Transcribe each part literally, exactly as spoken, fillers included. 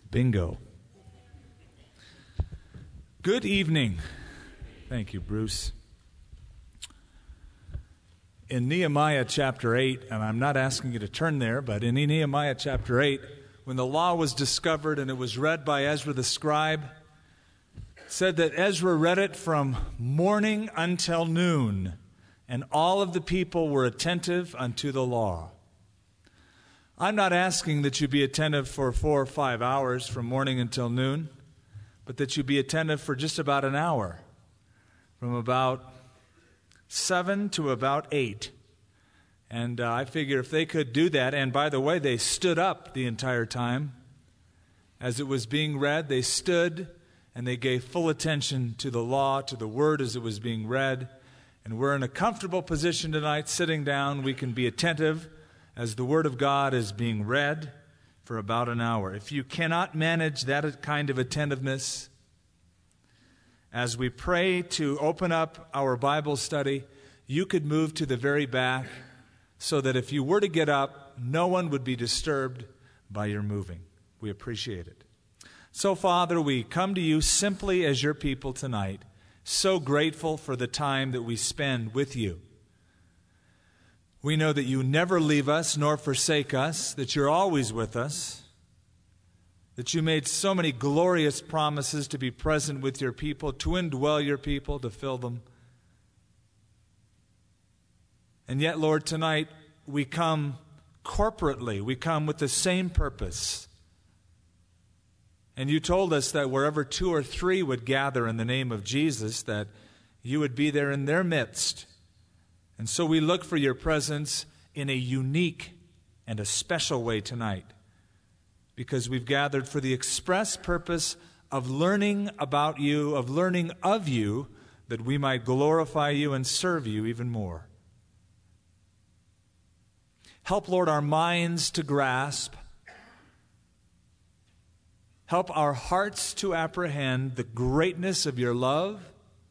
Bingo. Good evening. Thank you, Bruce. In Nehemiah chapter eight, and I'm not asking you to turn there, but in Nehemiah chapter eight, when the law was discovered and it was read by Ezra the scribe, it said that Ezra read it from morning until noon, and all of the people were attentive unto the law. I'm not asking that you be attentive for four or five hours from morning until noon, but that you be attentive for just about an hour, from about seven to about eight. And uh, I figure if they could do that, and by the way, they stood up the entire time. As it was being read, they stood and they gave full attention to the law, to the word as it was being read. And we're in a comfortable position tonight, sitting down. We can be attentive as the word of God is being read for about an hour. If you cannot manage that kind of attentiveness, as we pray to open up our Bible study, you could move to the very back so that if you were to get up, no one would be disturbed by your moving. We appreciate it. So, Father, we come to you simply as your people tonight, so grateful for the time that we spend with you. We know that you never leave us nor forsake us, that you're always with us, that you made so many glorious promises to be present with your people, to indwell your people, to fill them. And yet, Lord, tonight we come corporately. We come with the same purpose. And you told us that wherever two or three would gather in the name of Jesus, that you would be there in their midst. And so we look for your presence in a unique and a special way tonight, because we've gathered for the express purpose of learning about you, of learning of you, that we might glorify you and serve you even more. Help, Lord, our minds to grasp. Help our hearts to apprehend the greatness of your love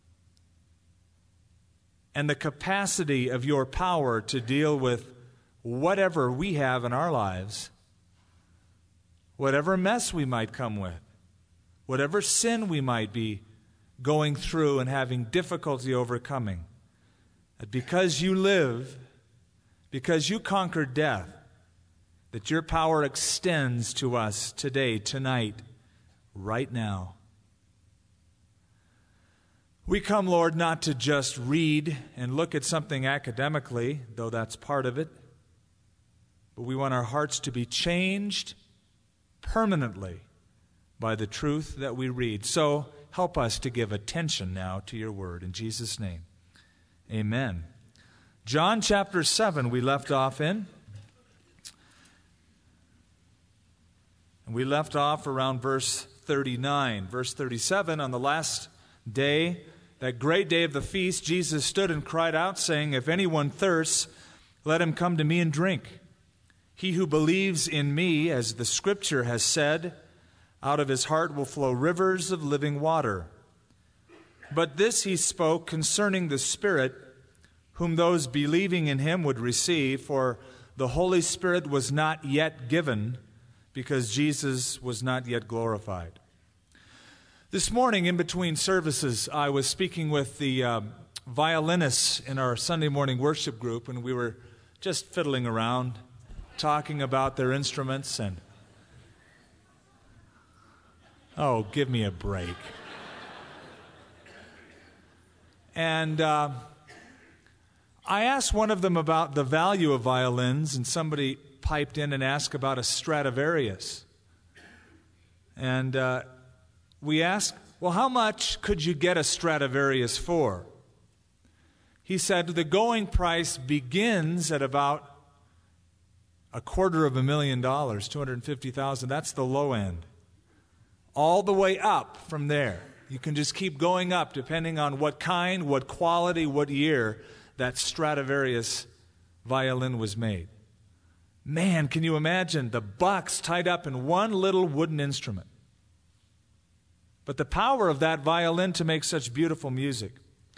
and the capacity of your power to deal with whatever we have in our lives, whatever mess we might come with, whatever sin we might be going through and having difficulty overcoming. That because you live, because you conquered death, that your power extends to us today, tonight, right now. We come, Lord, not to just read and look at something academically, though that's part of it, but we want our hearts to be changed permanently by the truth that we read. So help us to give attention now to your word. In Jesus' name, amen. John chapter seven we left off in. And we left off around verse thirty-nine. Verse thirty-seven, on the last day, that great day of the feast, Jesus stood and cried out, saying, "If anyone thirsts, let him come to me and drink. He who believes in me, as the Scripture has said, out of his heart will flow rivers of living water." But this he spoke concerning the Spirit, whom those believing in him would receive, for the Holy Spirit was not yet given, because Jesus was not yet glorified. This morning, in between services, I was speaking with the uh, violinists in our Sunday morning worship group, and we were just fiddling around, talking about their instruments, and oh, give me a break. And uh, I asked one of them about the value of violins, and somebody piped in and asked about a Stradivarius. And uh, we asked, well, how much could you get a Stradivarius for? He said the going price begins at about a quarter of a million dollars, two hundred fifty thousand dollars. That's the low end. All the way up from there. You can just keep going up depending on what kind, what quality, what year that Stradivarius violin was made. Man, can you imagine the bucks tied up in one little wooden instrument? But the power of that violin to make such beautiful music.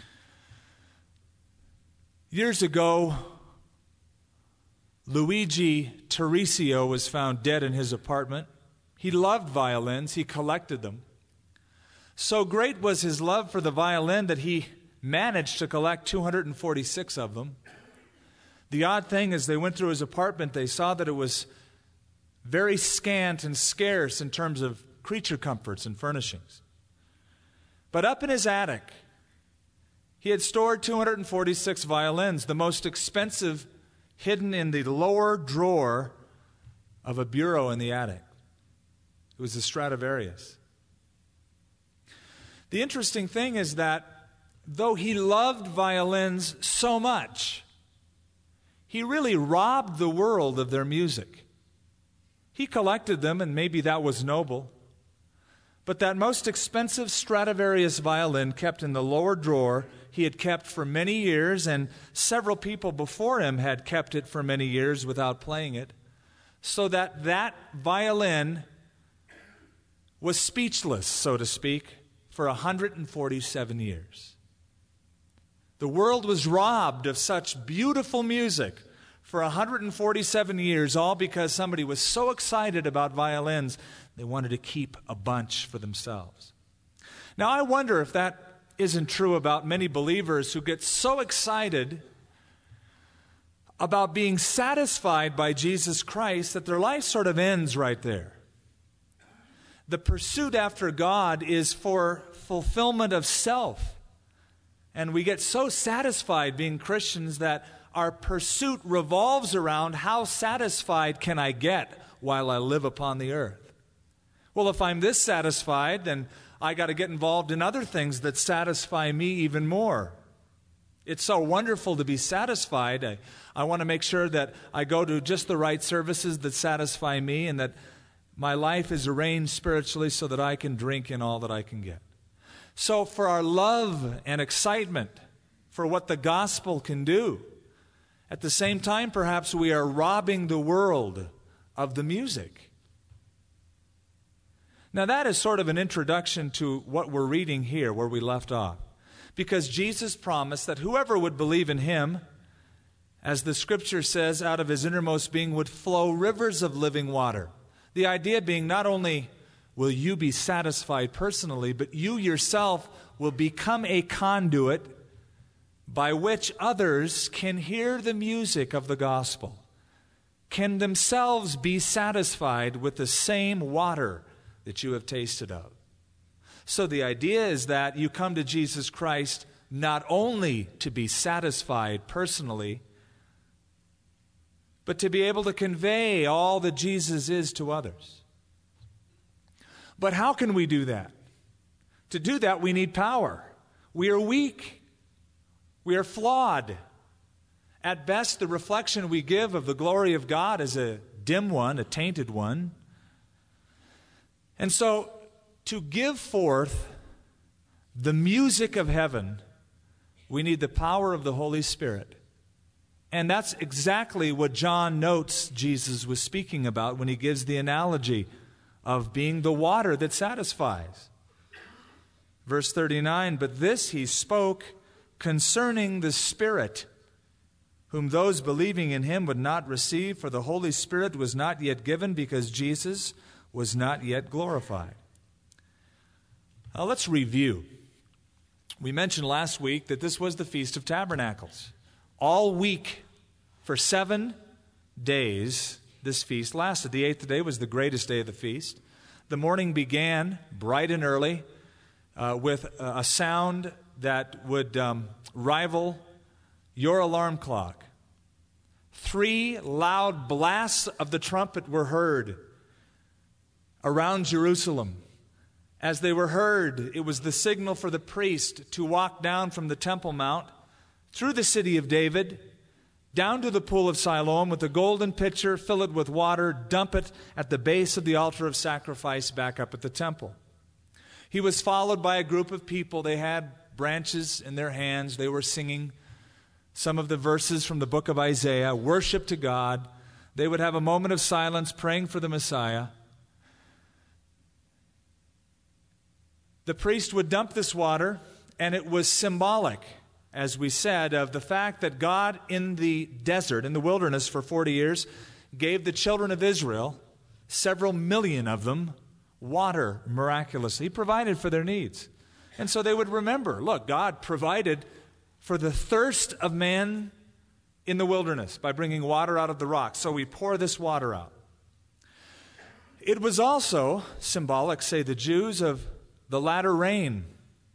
Years ago, Luigi Teresio was found dead in his apartment. He loved violins. He collected them. So great was his love for the violin that he managed to collect two hundred forty-six of them. The odd thing is, they went through his apartment, they saw that it was very scant and scarce in terms of creature comforts and furnishings. But up in his attic, he had stored two hundred forty-six violins, the most expensive hidden in the lower drawer of a bureau in the attic. It was the Stradivarius. The interesting thing is that though he loved violins so much, he really robbed the world of their music. He collected them, and maybe that was noble. But that most expensive Stradivarius violin kept in the lower drawer, he had kept for many years, and several people before him had kept it for many years without playing it, so that that violin was speechless, so to speak, for one hundred forty-seven years. The world was robbed of such beautiful music for one hundred forty-seven years, all because somebody was so excited about violins, they wanted to keep a bunch for themselves. Now, I wonder if that isn't true about many believers who get so excited about being satisfied by Jesus Christ that their life sort of ends right there. The pursuit after God is for fulfillment of self. And we get so satisfied being Christians that our pursuit revolves around how satisfied can I get while I live upon the earth. Well, if I'm this satisfied, then I got to get involved in other things that satisfy me even more. It's so wonderful to be satisfied. I, I want to make sure that I go to just the right services that satisfy me, and that my life is arranged spiritually so that I can drink in all that I can get. So for our love and excitement for what the gospel can do, at the same time, perhaps we are robbing the world of the music. Now, that is sort of an introduction to what we're reading here, where we left off. Because Jesus promised that whoever would believe in him, as the scripture says, out of his innermost being would flow rivers of living water. The idea being, not only will you be satisfied personally, but you yourself will become a conduit by which others can hear the music of the gospel, can themselves be satisfied with the same water that you have tasted of. So the idea is that you come to Jesus Christ not only to be satisfied personally, but to be able to convey all that Jesus is to others. But how can we do that? To do that, we need power. We are weak. We are flawed. At best, the reflection we give of the glory of God is a dim one, a tainted one. And so, to give forth the music of heaven, we need the power of the Holy Spirit. And that's exactly what John notes Jesus was speaking about when he gives the analogy of being the water that satisfies. Verse thirty-nine, but this he spoke concerning the Spirit, whom those believing in him would not receive, for the Holy Spirit was not yet given, because Jesus was not yet glorified. Now let's review. We mentioned last week that this was the Feast of Tabernacles. All week, for seven days, this feast lasted. The eighth day was the greatest day of the feast. The morning began bright and early uh, with a sound that would um, rival your alarm clock. Three loud blasts of the trumpet were heard around Jerusalem. As they were heard, it was the signal for the priest to walk down from the Temple Mount through the city of David, down to the pool of Siloam with a golden pitcher, fill it with water, dump it at the base of the altar of sacrifice back up at the temple. He was followed by a group of people. They had branches in their hands. They were singing some of the verses from the book of Isaiah, worship to God. They would have a moment of silence praying for the Messiah. The priest would dump this water, and it was symbolic, as we said, of the fact that God in the desert, in the wilderness for forty years, gave the children of Israel several million of them, water miraculously. He provided for their needs. And so they would remember, look, God provided for the thirst of man in the wilderness by bringing water out of the rock. So we pour this water out. It was also symbolic, say the Jews, of the latter rain,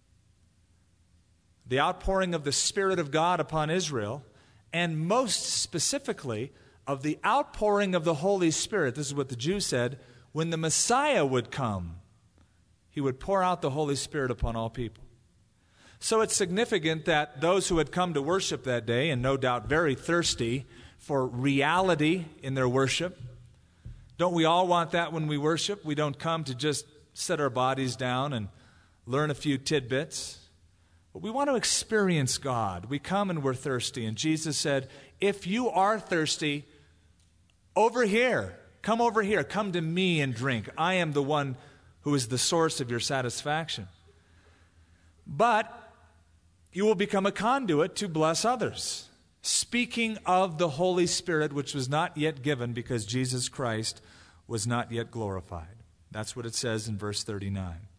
the outpouring of the Spirit of God upon Israel, and most specifically of the outpouring of the Holy Spirit. This is what the Jews said, when the Messiah would come, he would pour out the Holy Spirit upon all people. So it's significant that those who had come to worship that day, and no doubt very thirsty for reality in their worship, don't we all want that when we worship? We don't come to just set our bodies down and learn a few tidbits. But we want to experience God. We come and we're thirsty. And Jesus said, if you are thirsty, over here, come over here, come to me and drink. I am the one who is the source of your satisfaction. But you will become a conduit to bless others. Speaking of the Holy Spirit, which was not yet given because Jesus Christ was not yet glorified. That's what it says in verse thirty-nine.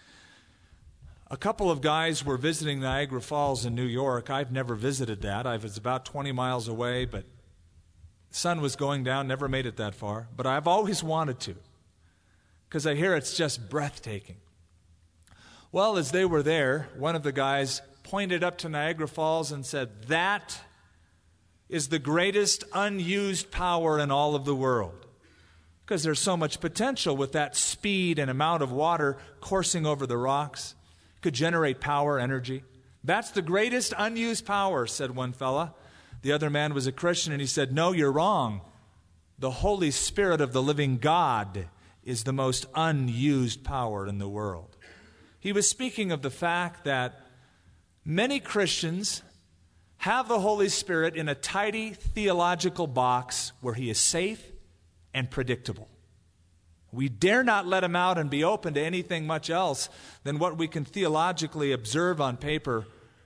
A couple of guys were visiting Niagara Falls in New York. I've never visited that. I was about twenty miles away, but the sun was going down, never made it that far. But I've always wanted to, because I hear it's just breathtaking. Well, as they were there, one of the guys pointed up to Niagara Falls and said, that is the greatest unused power in all of the world. Because there's so much potential with that speed and amount of water coursing over the rocks. It could generate power, energy. That's the greatest unused power, said one fella. The other man was a Christian, and he said, no, you're wrong. The Holy Spirit of the living God is the most unused power in the world. He was speaking of the fact that many Christians have the Holy Spirit in a tidy theological box where he is safe and predictable. We dare not let him out and be open to anything much else than what we can theologically observe on paper.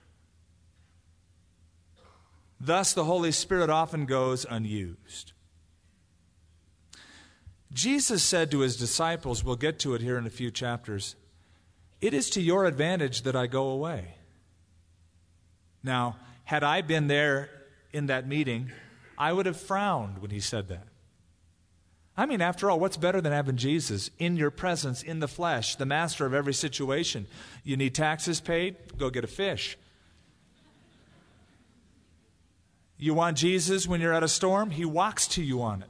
Thus, the Holy Spirit often goes unused. Jesus said to his disciples, we'll get to it here in a few chapters, it is to your advantage that I go away. Now, had I been there in that meeting, I would have frowned when he said that. I mean, after all, what's better than having Jesus in your presence, in the flesh, the master of every situation? You need taxes paid? Go get a fish. You want Jesus when you're at a storm? He walks to you on it.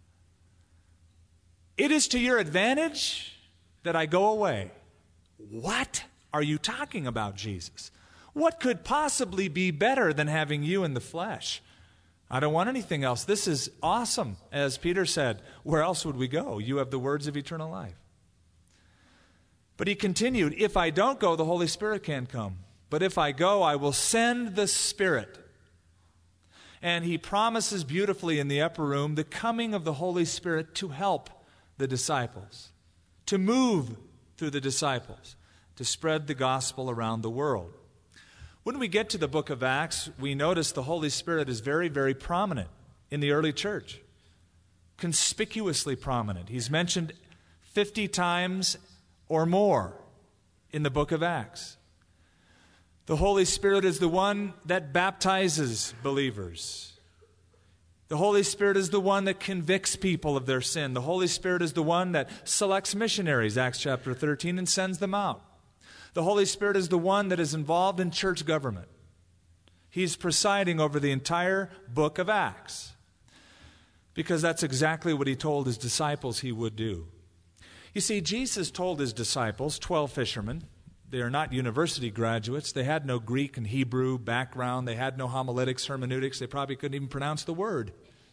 It is to your advantage that I go away. What are you talking about, Jesus? What could possibly be better than having you in the flesh? I don't want anything else. This is awesome. As Peter said, where else would we go? You have the words of eternal life. But he continued, if I don't go, the Holy Spirit can't come. But if I go, I will send the Spirit. And he promises beautifully in the upper room the coming of the Holy Spirit to help the disciples, to move through the disciples, to spread the gospel around the world. When we get to the book of Acts, we notice the Holy Spirit is very, very prominent in the early church. Conspicuously prominent. He's mentioned fifty times or more in the book of Acts. The Holy Spirit is the one that baptizes believers. The Holy Spirit is the one that convicts people of their sin. The Holy Spirit is the one that selects missionaries, Acts chapter thirteen, and sends them out. The Holy Spirit is the one that is involved in church government. He's presiding over the entire book of Acts, because that's exactly what he told his disciples he would do. You see, Jesus told his disciples, twelve fishermen, they are not university graduates. They had no Greek and Hebrew background. They had no homiletics, hermeneutics. They probably couldn't even pronounce the word.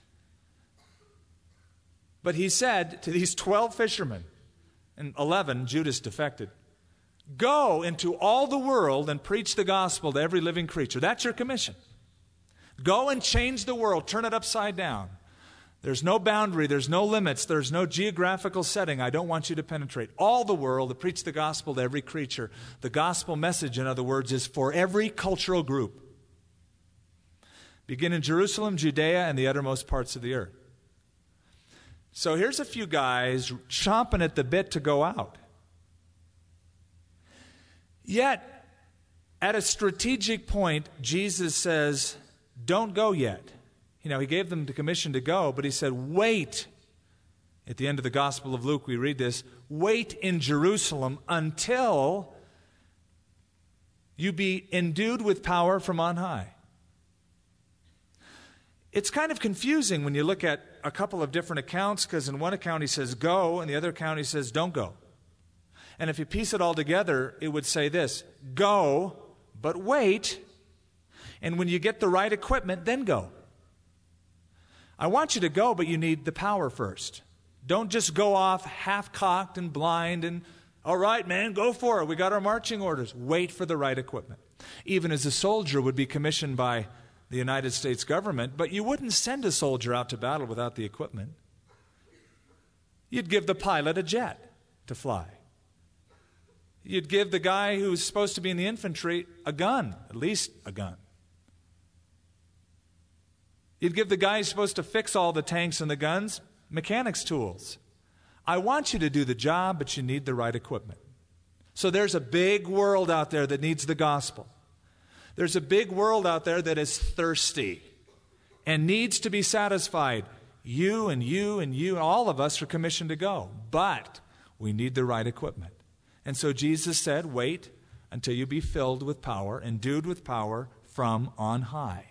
But he said to these twelve fishermen, and eleven, Judas defected, go into all the world and preach the gospel to every living creature. That's your commission. Go and change the world. Turn it upside down. There's no boundary. There's no limits. There's no geographical setting I don't want you to penetrate. All the world to preach the gospel to every creature. The gospel message, in other words, is for every cultural group. Begin in Jerusalem, Judea, and the uttermost parts of the earth. So here's a few guys chomping at the bit to go out. Yet, at a strategic point, Jesus says, don't go yet. You know, he gave them the commission to go, but he said, wait. At the end of the Gospel of Luke, we read this, wait in Jerusalem until you be endued with power from on high. It's kind of confusing when you look at a couple of different accounts, because in one account he says go, and the other account he says don't go. And if you piece it all together, it would say this, go, but wait, and when you get the right equipment, then go. I want you to go, but you need the power first. Don't just go off half-cocked and blind and, all right, man, go for it. We got our marching orders. Wait for the right equipment. Even as a soldier would be commissioned by the United States government, but you wouldn't send a soldier out to battle without the equipment. You'd give the pilot a jet to fly. You'd give the guy who's supposed to be in the infantry a gun, at least a gun. You'd give the guy who's supposed to fix all the tanks and the guns mechanics tools. I want you to do the job, but you need the right equipment. So there's a big world out there that needs the gospel. There's a big world out there that is thirsty and needs to be satisfied. You and you and you, all of us are commissioned to go, but we need the right equipment. And so Jesus said, wait until you be filled with power, endued with power from on high.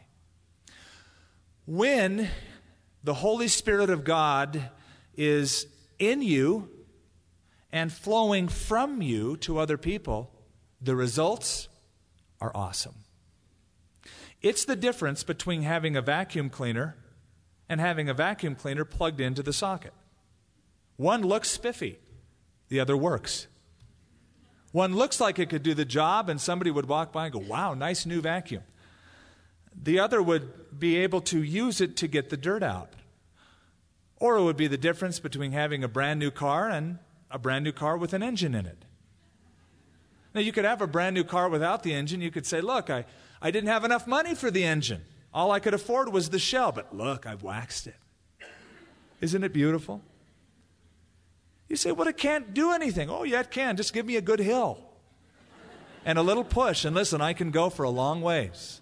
When the Holy Spirit of God is in you and flowing from you to other people, the results are awesome. It's the difference between having a vacuum cleaner and having a vacuum cleaner plugged into the socket. One looks spiffy, the other works. One looks like it could do the job, and somebody would walk by and go, wow, nice new vacuum. The other would be able to use it to get the dirt out. Or it would be the difference between having a brand new car and a brand new car with an engine in it. Now, you could have a brand new car without the engine. You could say, look, I, I didn't have enough money for the engine. All I could afford was the shell. But look, I've waxed it. Isn't it beautiful? You say, well, it can't do anything. Oh, yeah, it can. Just give me a good hill and a little push. And listen, I can go for a long ways.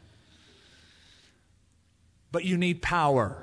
But you need power.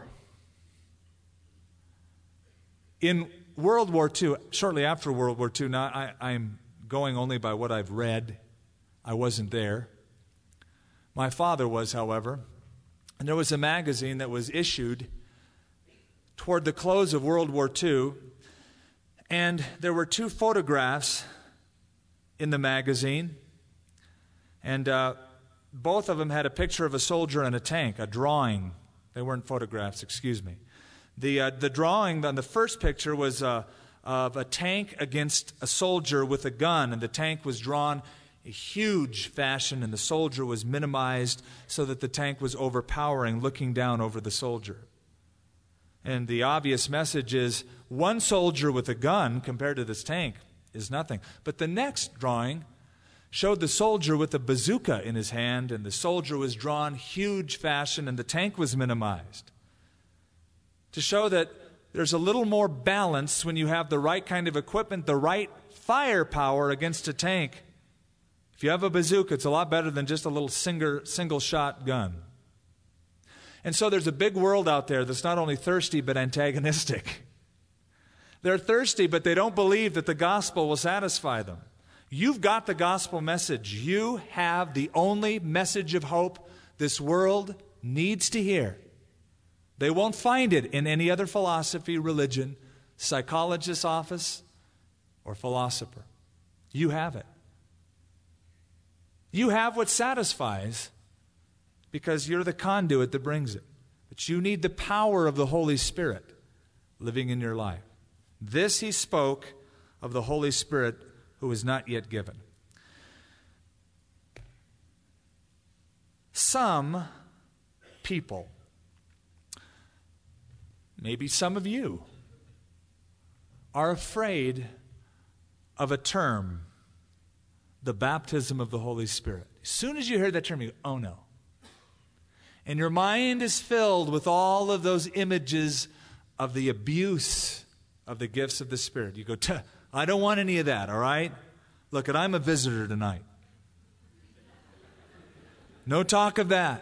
In World War Two, shortly after World War Two, now I, I'm going only by what I've read. I wasn't there. My father was, however. And there was a magazine that was issued toward the close of World War Two. And there were two photographs in the magazine. And uh, both of them had a picture of a soldier and a tank, a drawing. They weren't photographs, excuse me. The, uh, the drawing on the first picture was uh, of a tank against a soldier with a gun, and the tank was drawn a huge fashion, and the soldier was minimized so that the tank was overpowering, looking down over the soldier. And the obvious message is, one soldier with a gun compared to this tank is nothing. But the next drawing showed the soldier with a bazooka in his hand, and the soldier was drawn huge fashion, and the tank was minimized. To show that there's a little more balance when you have the right kind of equipment, the right firepower against a tank. If you have a bazooka, it's a lot better than just a little single, single shot gun. And so there's a big world out there that's not only thirsty but antagonistic. They're thirsty, but they don't believe that the gospel will satisfy them. You've got the gospel message. You have the only message of hope this world needs to hear. They won't find it in any other philosophy, religion, psychologist's office, or philosopher. You have it. You have what satisfies because you're the conduit that brings it. But you need the power of the Holy Spirit living in your life. This he spoke of the Holy Spirit who is not yet given. Some people, maybe some of you, are afraid of a term, the baptism of the Holy Spirit. As soon as you hear that term, you go, oh no. And your mind is filled with all of those images of the abuse of the gifts of the Spirit. You go, I don't want any of that, all right? Look, I'm a visitor tonight. No talk of that.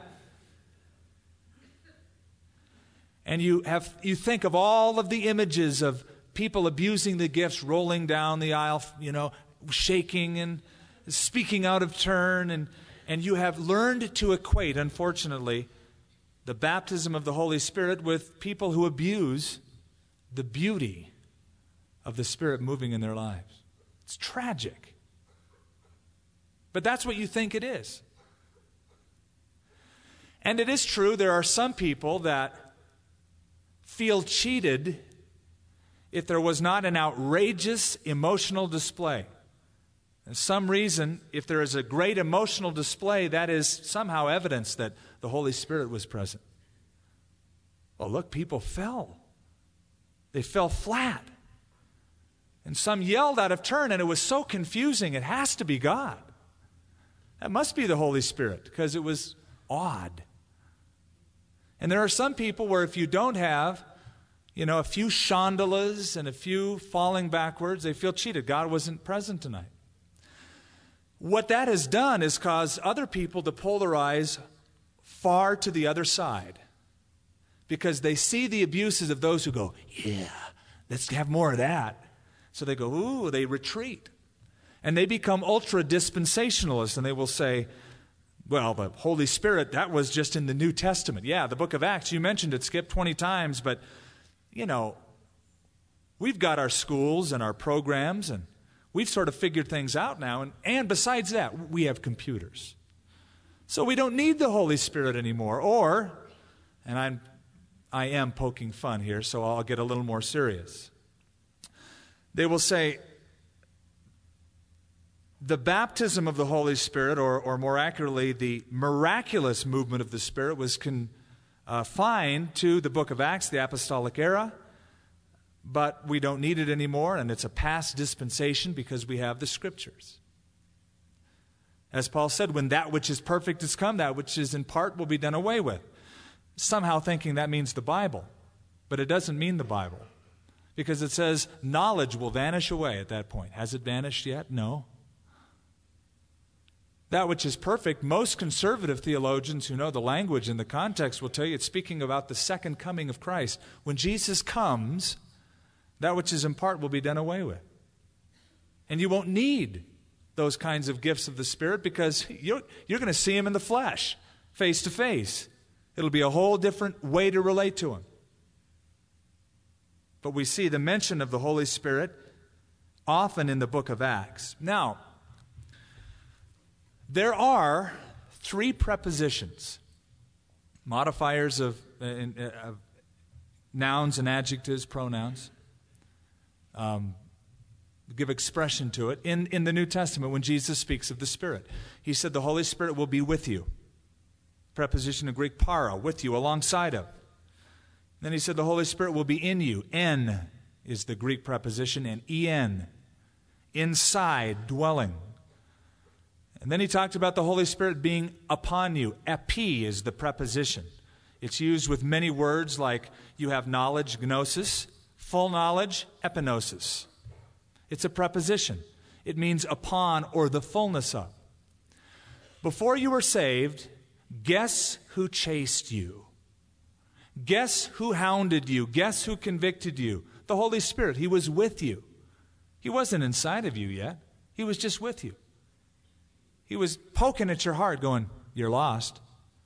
And you have you think of all of the images of people abusing the gifts, rolling down the aisle, you know, shaking and speaking out of turn, and, and you have learned to equate, unfortunately, the baptism of the Holy Spirit with people who abuse the beauty of the Spirit moving in their lives. It's tragic. But that's what you think it is. And it is true, there are some people that feel cheated if there was not an outrageous emotional display. For some reason, if there is a great emotional display, that is somehow evidence that the Holy Spirit was present. Well, look, people fell. They fell flat. And some yelled out of turn, and it was so confusing. It has to be God. That must be the Holy Spirit, because it was odd. And there are some people where if you don't have, you know, a few shandalas and a few falling backwards, they feel cheated. God wasn't present tonight. What that has done is caused other people to polarize far to the other side, because they see the abuses of those who go, yeah, let's have more of that. So they go, ooh, they retreat. And they become ultra-dispensationalists, and they will say, well, the Holy Spirit, that was just in the New Testament. Yeah, the book of Acts, you mentioned it, skipped twenty times, but, you know, we've got our schools and our programs, and we've sort of figured things out now, and, and besides that, we have computers. So we don't need the Holy Spirit anymore. Or, and I'm, I am poking fun here, so I'll get a little more serious. They will say, the baptism of the Holy Spirit, or, or more accurately, the miraculous movement of the Spirit, was confined uh, to the book of Acts, the apostolic era, but we don't need it anymore, and it's a past dispensation because we have the Scriptures. As Paul said, when that which is perfect is come, that which is in part will be done away with. Somehow thinking that means the Bible, but it doesn't mean the Bible, because it says knowledge will vanish away at that point. Has it vanished yet? No. That which is perfect, most conservative theologians who know the language and the context will tell you it's speaking about the second coming of Christ. When Jesus comes, that which is in part will be done away with. And you won't need those kinds of gifts of the Spirit, because you're, you're going to see Him in the flesh, face to face. It'll be a whole different way to relate to Him. But we see the mention of the Holy Spirit often in the book of Acts. Now, there are three prepositions, modifiers of, uh, of nouns and adjectives, pronouns, um, give expression to it, in, in the New Testament when Jesus speaks of the Spirit. He said the Holy Spirit will be with you. Preposition of Greek para, with you, alongside of. Then he said the Holy Spirit will be in you. En is the Greek preposition, and en, inside, dwelling. And then he talked about the Holy Spirit being upon you. Epi is the preposition. It's used with many words like you have knowledge, gnosis, full knowledge, epinosis. It's a preposition. It means upon or the fullness of. Before you were saved, guess who chased you? Guess who hounded you? Guess who convicted you? The Holy Spirit. He was with you. He wasn't inside of you yet. He was just with you. He was poking at your heart going, you're lost.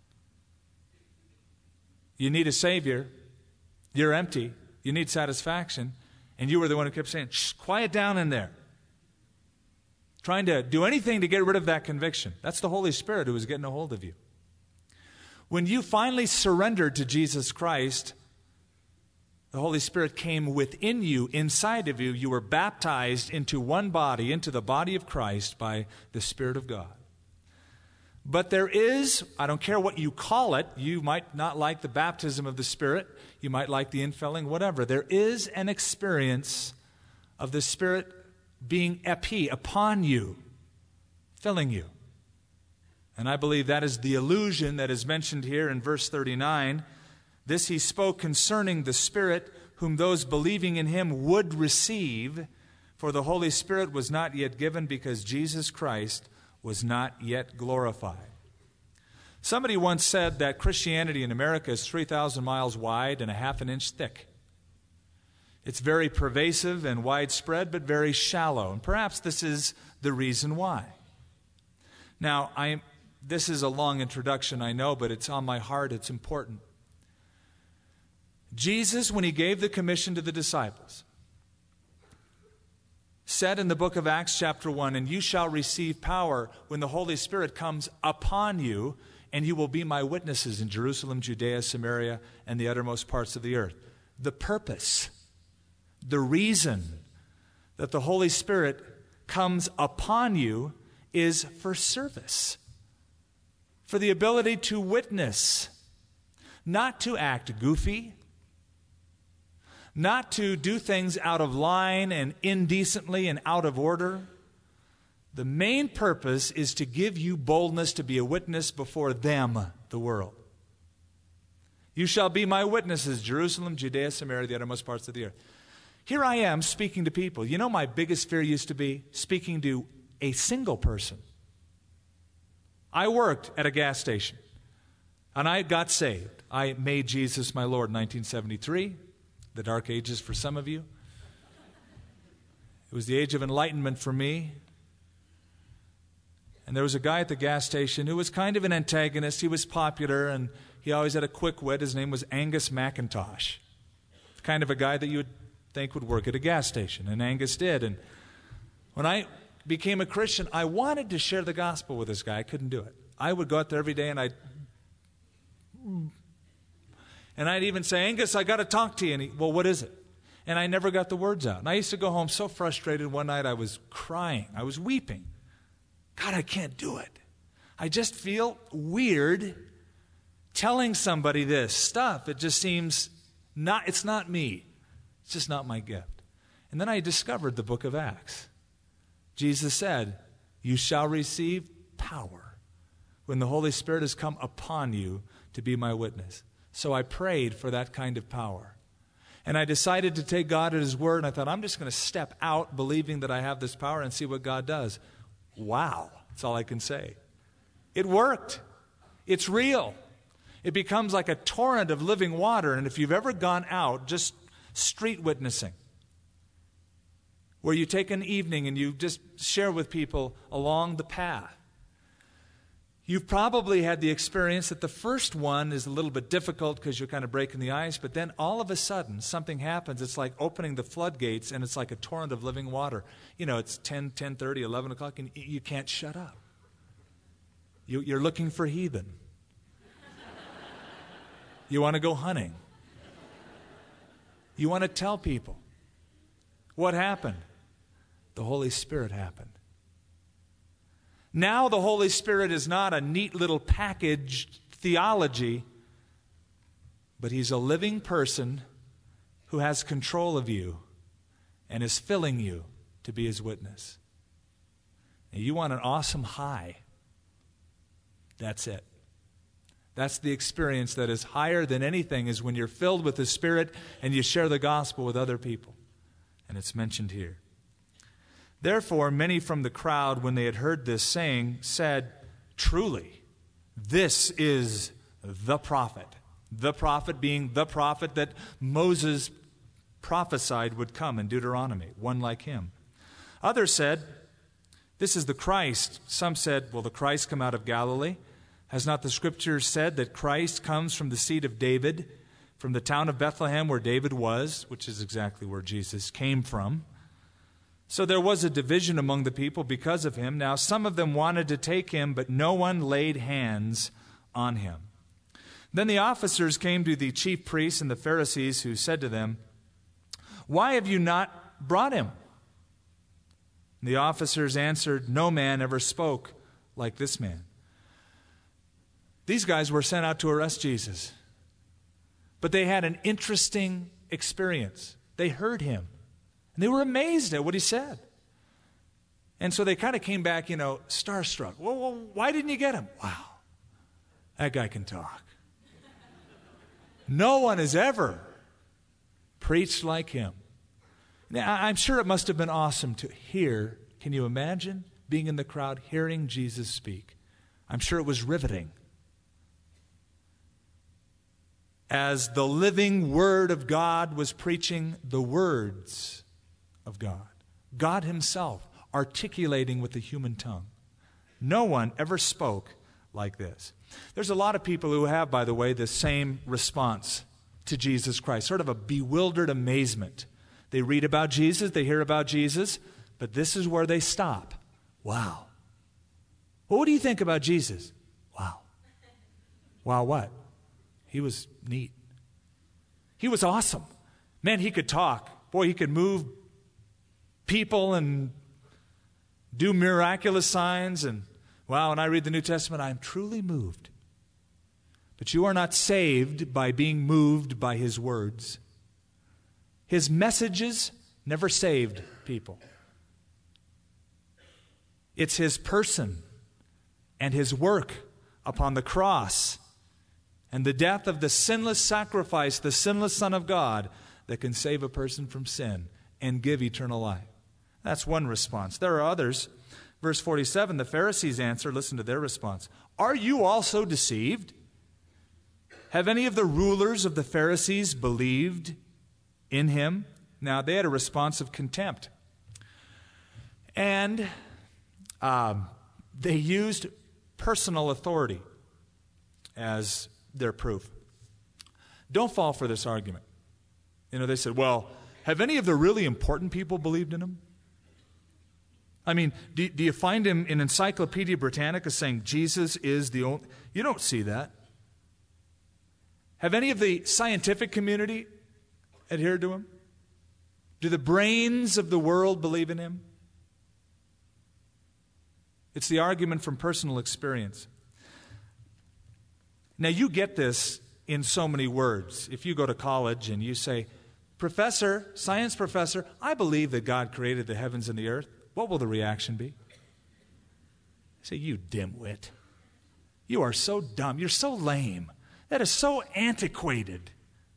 You need a Savior. You're empty. You need satisfaction. And you were the one who kept saying, shh, quiet down in there. Trying to do anything to get rid of that conviction. That's the Holy Spirit who was getting a hold of you. When you finally surrendered to Jesus Christ, the Holy Spirit came within you, inside of you. You were baptized into one body, into the body of Christ by the Spirit of God. But there is, I don't care what you call it, you might not like the baptism of the Spirit, you might like the infilling, whatever. There is an experience of the Spirit being epi, upon you, filling you. And I believe that is the illusion that is mentioned here in verse thirty-nine. This he spoke concerning the Spirit whom those believing in him would receive, for the Holy Spirit was not yet given because Jesus Christ was not yet glorified. Somebody once said that Christianity in America is three thousand miles wide and a half an inch thick. It's very pervasive and widespread, but very shallow. And perhaps this is the reason why. Now, I, this is a long introduction, I know, but it's on my heart. It's important. Jesus, when he gave the commission to the disciples, said in the book of Acts chapter one, "And you shall receive power when the Holy Spirit comes upon you, and you will be my witnesses in Jerusalem, Judea, Samaria, and the uttermost parts of the earth." The purpose, the reason that the Holy Spirit comes upon you is for service, for the ability to witness, not to act goofy, not to do things out of line and indecently and out of order. The main purpose is to give you boldness to be a witness before them, the world. You shall be my witnesses, Jerusalem, Judea, Samaria, the uttermost parts of the earth. Here I am speaking to people. You know, my biggest fear used to be speaking to a single person. I worked at a gas station, and I got saved. I made Jesus my Lord in nineteen seventy-three, the dark ages for some of you. It was the age of enlightenment for me. And there was a guy at the gas station who was kind of an antagonist. He was popular, and he always had a quick wit. His name was Angus McIntosh. The kind of a guy that you would think would work at a gas station, and Angus did. And when I became a Christian, I wanted to share the gospel with this guy. I couldn't do it. I would go out there every day, and I'd and I'd even say, "Angus, I got to talk to you." And he, "Well, what is it?" And I never got the words out. And I used to go home so frustrated. One night I was crying. I was weeping. God, I can't do it. I just feel weird telling somebody this stuff. It just seems not, it's not me. It's just not my gift. And then I discovered the book of Acts. Jesus said, "You shall receive power when the Holy Spirit has come upon you to be my witness." So I prayed for that kind of power. And I decided to take God at his word, and I thought, I'm just going to step out believing that I have this power and see what God does. Wow, that's all I can say. It worked. It's real. It becomes like a torrent of living water. And if you've ever gone out, just street witnessing, where you take an evening and you just share with people along the path, you've probably had the experience that the first one is a little bit difficult because you're kind of breaking the ice, but then all of a sudden something happens. It's like opening the floodgates, and it's like a torrent of living water. You know, it's ten, ten thirty, eleven o'clock, and you can't shut up. You, you're looking for heathen. You want to go hunting. You want to tell people. What happened? The Holy Spirit happened. Now the Holy Spirit is not a neat little packaged theology, but he's a living person who has control of you and is filling you to be his witness. And you want an awesome high. That's it. That's the experience that is higher than anything, is when you're filled with the Spirit and you share the gospel with other people. And it's mentioned here. Therefore, many from the crowd, when they had heard this saying, said, "Truly, this is the prophet." The prophet being the prophet that Moses prophesied would come in Deuteronomy, one like him. Others said, "This is the Christ." Some said, "Will the Christ come out of Galilee? Has not the Scripture said that Christ comes from the seed of David, from the town of Bethlehem where David was," which is exactly where Jesus came from. So there was a division among the people because of him. Now some of them wanted to take him, but no one laid hands on him. Then the officers came to the chief priests and the Pharisees, who said to them, "Why have you not brought him?" And the officers answered, "No man ever spoke like this man." These guys were sent out to arrest Jesus. But they had an interesting experience. They heard him. And they were amazed at what he said. And so they kind of came back, you know, starstruck. Well, well, why didn't you get him? Wow, that guy can talk. No one has ever preached like him. Now, I'm sure it must have been awesome to hear. Can you imagine being in the crowd, hearing Jesus speak? I'm sure it was riveting. As the living Word of God was preaching the words of God, God himself articulating with the human tongue. No one ever spoke like this. There's a lot of people who have, by the way, the same response to Jesus Christ, sort of a bewildered amazement. They read about Jesus, they hear about Jesus, but this is where they stop. Wow. Well, what do you think about Jesus? Wow. Wow what? He was neat. He was awesome. Man, he could talk. Boy, he could move people and do miraculous signs. And wow, when I read the New Testament, I am truly moved. But you are not saved by being moved by his words. His messages never saved people. It's his person and his work upon the cross and the death of the sinless sacrifice, the sinless Son of God, that can save a person from sin and give eternal life. That's one response. There are others. Verse forty-seven, the Pharisees answer, listen to their response. Are you also deceived? Have any of the rulers of the Pharisees believed in him? Now, they had a response of contempt. And um, they used personal authority as their proof. Don't fall for this argument. You know, they said, well, have any of the really important people believed in him? I mean, do, do you find him in Encyclopedia Britannica saying Jesus is the only... You don't see that. Have any of the scientific community adhered to him? Do the brains of the world believe in him? It's the argument from personal experience. Now, you get this in so many words. If you go to college and you say, Professor, science professor, I believe that God created the heavens and the earth, what will the reaction be? I say, you dimwit. You are so dumb. You're so lame. That is so antiquated.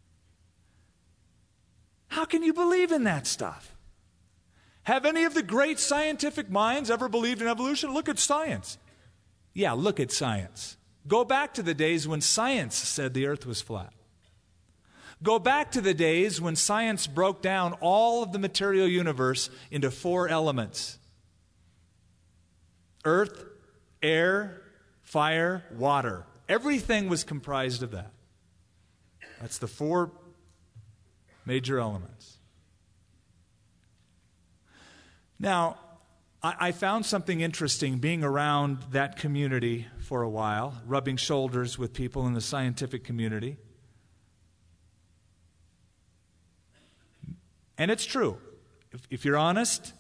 How can you believe in that stuff? Have any of the great scientific minds ever believed in evolution? Look at science. Yeah, look at science. Go back to the days when science said the earth was flat. Go back to the days when science broke down all of the material universe into four elements. Earth, air, fire, water. Everything was comprised of that. That's the four major elements. Now, I, I found something interesting being around that community for a while, rubbing shoulders with people in the scientific community. And it's true. If, if you're honest,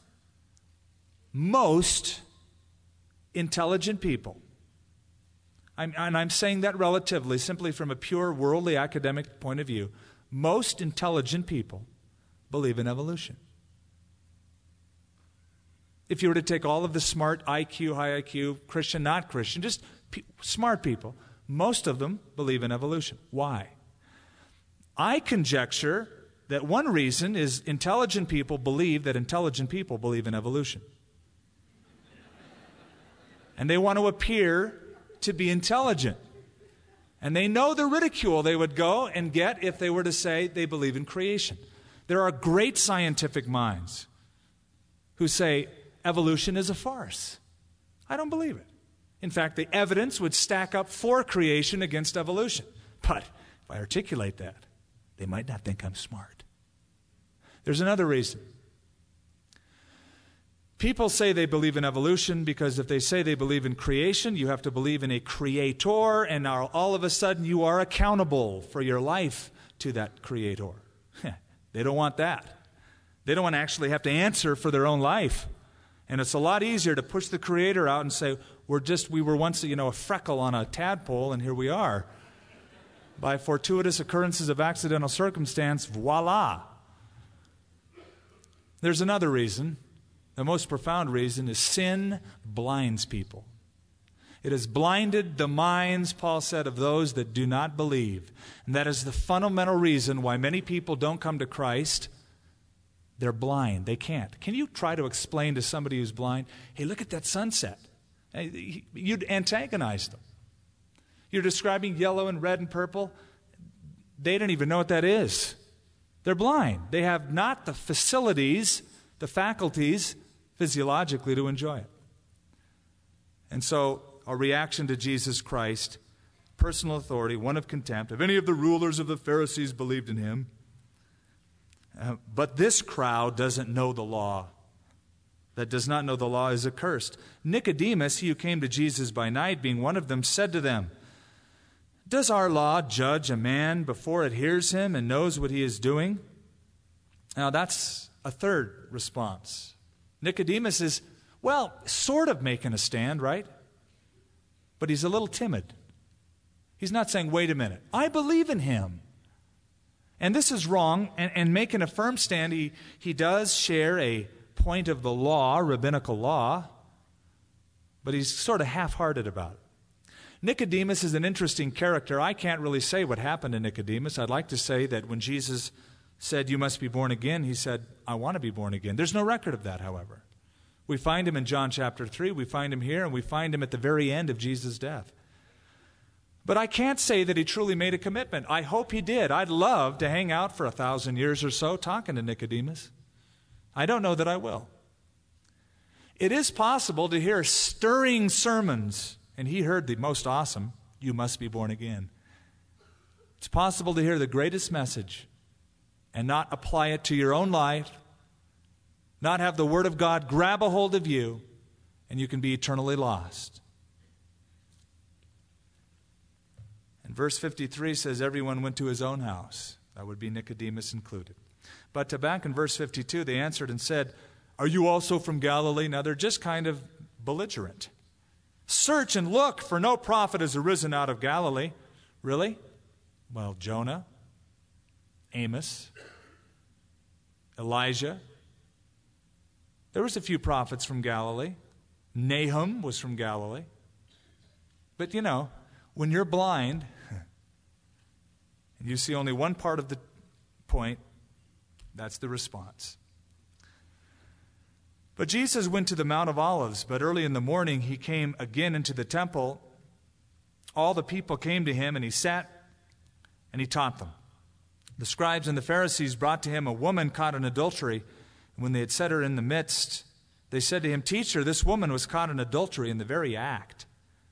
most intelligent people, I'm, and I'm saying that relatively, simply from a pure worldly academic point of view, most intelligent people believe in evolution. If you were to take all of the smart I Q, high I Q, Christian, not Christian, just pe- smart people, most of them believe in evolution. Why? I conjecture that one reason is intelligent people believe that intelligent people believe in evolution. And they want to appear to be intelligent. And they know the ridicule they would go and get if they were to say they believe in creation. There are great scientific minds who say evolution is a farce. I don't believe it. In fact, the evidence would stack up for creation against evolution. But if I articulate that, they might not think I'm smart. There's another reason. People say they believe in evolution because if they say they believe in creation, you have to believe in a creator, and now all of a sudden you are accountable for your life to that creator. They don't want that. They don't want to actually have to answer for their own life. And it's a lot easier to push the creator out and say, we're just, we were once, you know, a freckle on a tadpole, and here we are. By fortuitous occurrences of accidental circumstance, voila. There's another reason. The most profound reason is sin blinds people. It has blinded the minds, Paul said, of those that do not believe. And that is the fundamental reason why many people don't come to Christ. They're blind. They can't. Can you try to explain to somebody who's blind, hey, look at that sunset? You'd antagonize them. You're describing yellow and red and purple. They don't even know what that is. They're blind. They have not the facilities, the faculties, physiologically to enjoy it. And so, a reaction to Jesus Christ, personal authority, one of contempt. If any of the rulers of the Pharisees believed in him, uh, but this crowd doesn't know the law. That does not know the law is accursed. Nicodemus, he who came to Jesus by night, being one of them, said to them, does our law judge a man before it hears him and knows what he is doing? Now that's a third response. Nicodemus is, well, sort of making a stand, right? But he's a little timid. He's not saying, wait a minute, I believe in him. And this is wrong, and, and making a firm stand, he, he does share a point of the law, rabbinical law, but he's sort of half-hearted about it. Nicodemus is an interesting character. I can't really say what happened to Nicodemus. I'd like to say that when Jesus said, you must be born again, he said, I want to be born again. There's no record of that, however. We find him in John chapter three, we find him here, and we find him at the very end of Jesus' death. But I can't say that he truly made a commitment. I hope he did. I'd love to hang out for a thousand years or so talking to Nicodemus. I don't know that I will. It is possible to hear stirring sermons, and he heard the most awesome, you must be born again. It's possible to hear the greatest message and not apply it to your own life, not have the Word of God grab a hold of you, and you can be eternally lost. And verse fifty-three says, everyone went to his own house. That would be Nicodemus included. But to back in verse fifty-two, they answered and said, are you also from Galilee? Now they're just kind of belligerent. Search and look, for no prophet has arisen out of Galilee. Really? Well, Jonah, Amos, Elijah. There was a few prophets from Galilee. Nahum was from Galilee. But you know, when you're blind, and you see only one part of the point, that's the response. But Jesus went to the Mount of Olives, but early in the morning he came again into the temple. All the people came to him, and he sat and he taught them. The scribes and the Pharisees brought to him a woman caught in adultery. And when they had set her in the midst, they said to him, Teacher, this woman was caught in adultery in the very act.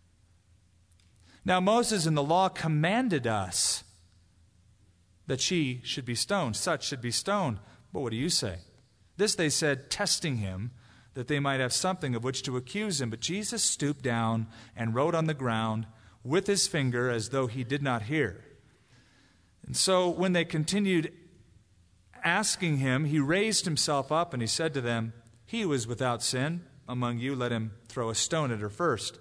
Now Moses in the law commanded us that she should be stoned, such should be stoned. But what do you say? This they said, testing him, that they might have something of which to accuse him. But Jesus stooped down and wrote on the ground with his finger as though he did not hear. And so when they continued asking him, he raised himself up and he said to them, he who is without sin among you, let him throw a stone at her first.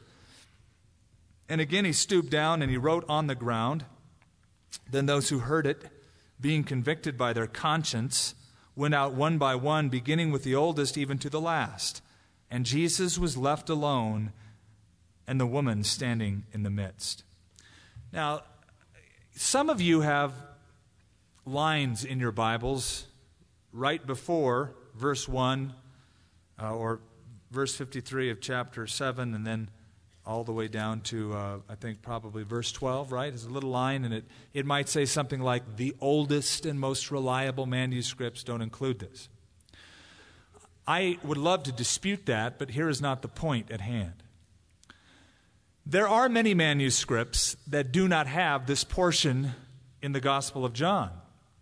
And again he stooped down and he wrote on the ground. Then those who heard it, being convicted by their conscience, went out one by one, beginning with the oldest even to the last. And Jesus was left alone, and the woman standing in the midst. Now, some of you have lines in your Bibles right before verse one uh, or verse fifty-three of chapter seven, and then all the way down to, uh, I think, probably verse twelve, right? There's a little line, and it, it might say something like, the oldest and most reliable manuscripts don't include this. I would love to dispute that, but here is not the point at hand. There are many manuscripts that do not have this portion in the Gospel of John.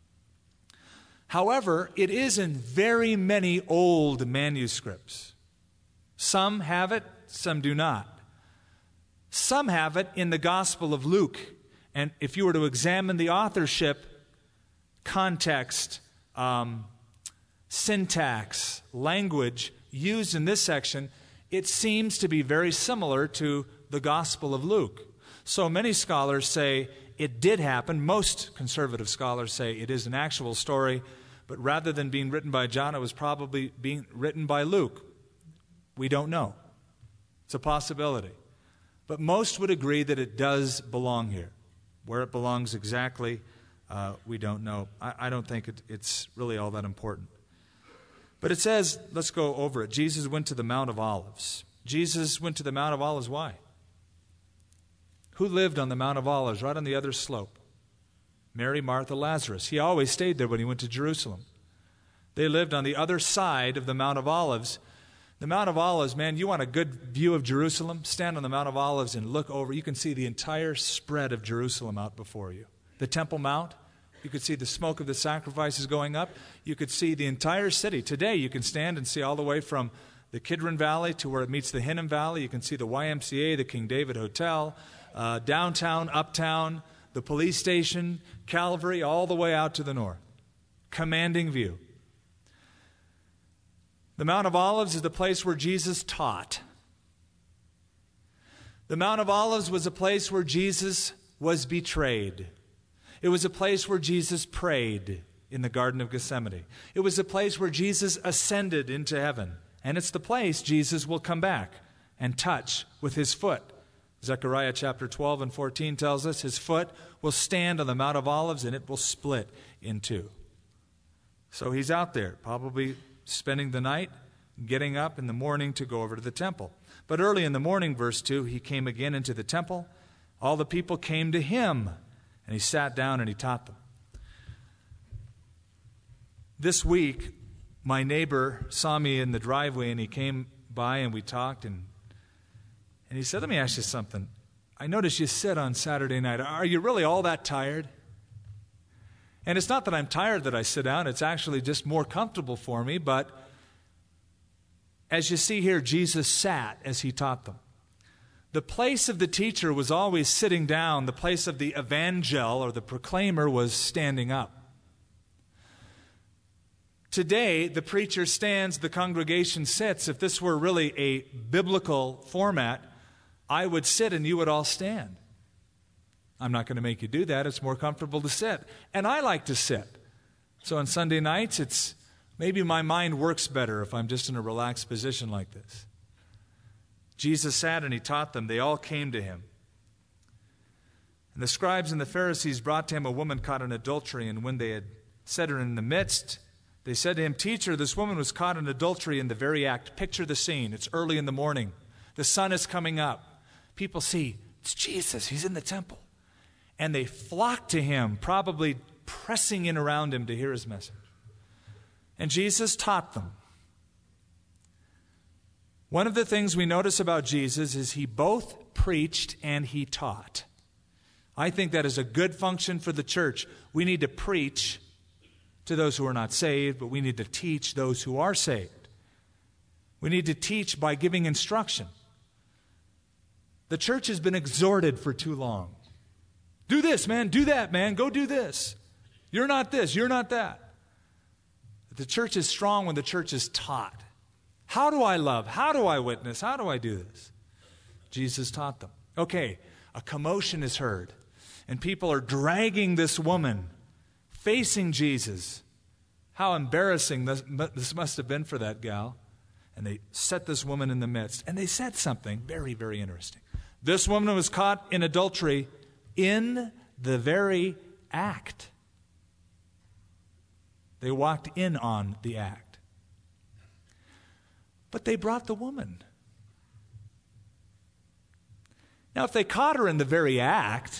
However, it is in very many old manuscripts. Some have it, some do not. Some have it in the Gospel of Luke. And if you were to examine the authorship, context, um, syntax, language used in this section, it seems to be very similar to the Gospel of Luke. So many scholars say it did happen. Most conservative scholars say it is an actual story, but rather than being written by John, it was probably being written by Luke. We don't know. It's a possibility. But most would agree that it does belong here. Where it belongs exactly, uh, we don't know. I, I don't think it, it's really all that important. But it says, let's go over it. Jesus went to the Mount of Olives. Jesus went to the Mount of Olives. Why? Who lived on the Mount of Olives, right on the other slope? Mary, Martha, Lazarus. He always stayed there when he went to Jerusalem. They lived on the other side of the Mount of Olives. The Mount of Olives, man, you want a good view of Jerusalem? Stand on the Mount of Olives and look over. You can see the entire spread of Jerusalem out before you. The Temple Mount, you could see the smoke of the sacrifices going up. You could see the entire city. Today, you can stand and see all the way from the Kidron Valley to where it meets the Hinnom Valley. You can see the Y M C A, the King David Hotel, uh, downtown, uptown, the police station, Calvary, all the way out to the north. Commanding view. The Mount of Olives is the place where Jesus taught. The Mount of Olives was a place where Jesus was betrayed. It was a place where Jesus prayed in the Garden of Gethsemane. It was a place where Jesus ascended into heaven. And it's the place Jesus will come back and touch with his foot. Zechariah chapter twelve and fourteen tells us his foot will stand on the Mount of Olives and it will split in two. So he's out there, probably spending the night, getting up in the morning to go over to the temple. But early in the morning, verse two, he came again into the temple. All the people came to him, and he sat down and he taught them. This week, my neighbor saw me in the driveway, and he came by and we talked, and And he said, let me ask you something. I noticed you said on Saturday night, are you really all that tired? And it's not that I'm tired that I sit down. It's actually just more comfortable for me. But as you see here, Jesus sat as he taught them. The place of the teacher was always sitting down. The place of the evangel or the proclaimer was standing up. Today, the preacher stands, the congregation sits. If this were really a biblical format, I would sit and you would all stand. I'm not going to make you do that. It's more comfortable to sit. And I like to sit. So on Sunday nights, it's maybe my mind works better if I'm just in a relaxed position like this. Jesus sat and he taught them. They all came to him. And the scribes and the Pharisees brought to him a woman caught in adultery, and when they had set her in the midst, they said to him, Teacher, this woman was caught in adultery in the very act. Picture the scene. It's early in the morning. The sun is coming up. People see, it's Jesus. He's in the temple. And they flock to him, probably pressing in around him to hear his message. And Jesus taught them. One of the things we notice about Jesus is he both preached and he taught. I think that is a good function for the church. We need to preach to those who are not saved, but we need to teach those who are saved. We need to teach by giving instruction. The church has been exhorted for too long. Do this, man. Do that, man. Go do this. You're not this. You're not that. The church is strong when the church is taught. How do I love? How do I witness? How do I do this? Jesus taught them. Okay, a commotion is heard, and people are dragging this woman, facing Jesus. How embarrassing this, this must have been for that gal. And they set this woman in the midst, and they said something very, very interesting. This woman was caught in adultery in the very act. They walked in on the act. But they brought the woman. Now, if they caught her in the very act,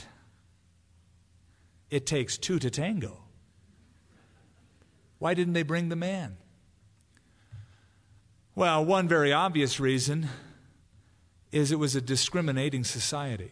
it takes two to tango. Why didn't they bring the man? Well, one very obvious reason is it was a discriminating society.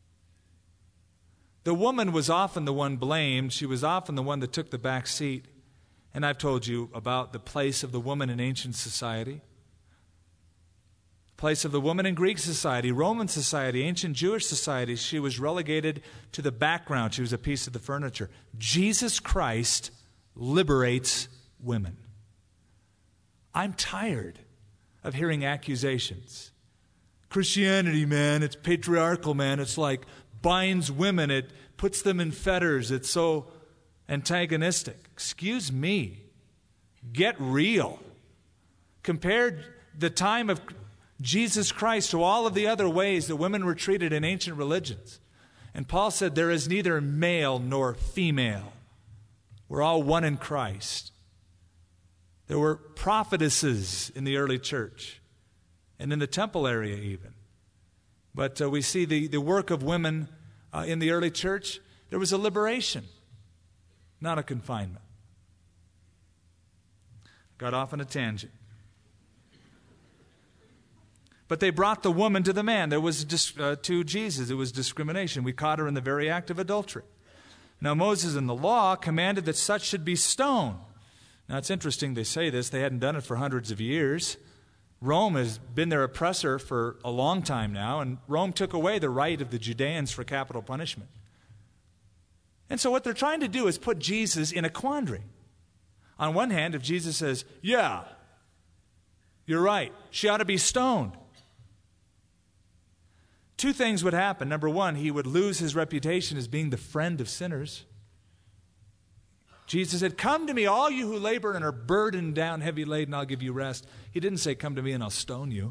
The woman was often the one blamed. She was often the one that took the back seat. And I've told you about the place of the woman in ancient society. Place of the woman in Greek society, Roman society, ancient Jewish society. She was relegated to the background. She was a piece of the furniture. Jesus Christ liberates women. I'm tired of hearing accusations. Christianity, man, it's patriarchal, man. It's like binds women. It puts them in fetters. It's so antagonistic. Excuse me. Get real. Compared the time of Jesus Christ to all of the other ways that women were treated in ancient religions. And Paul said there is neither male nor female. We're all one in Christ. There were prophetesses in the early church and in the temple area even. But uh, we see the, the work of women uh, in the early church. There was a liberation, not a confinement. Got off on a tangent. But they brought the woman to the man. There was dis- uh, to Jesus. It was discrimination. We caught her in the very act of adultery. Now Moses in the law commanded that such should be stoned. Now it's interesting they say this. They hadn't done it for hundreds of years. Rome has been their oppressor for a long time now, and Rome took away the right of the Judeans for capital punishment. And so what they're trying to do is put Jesus in a quandary. On one hand, if Jesus says, yeah, you're right, she ought to be stoned, two things would happen. Number one, he would lose his reputation as being the friend of sinners. Jesus said, come to me, all you who labor and are burdened down, heavy laden, I'll give you rest. He didn't say, come to me and I'll stone you.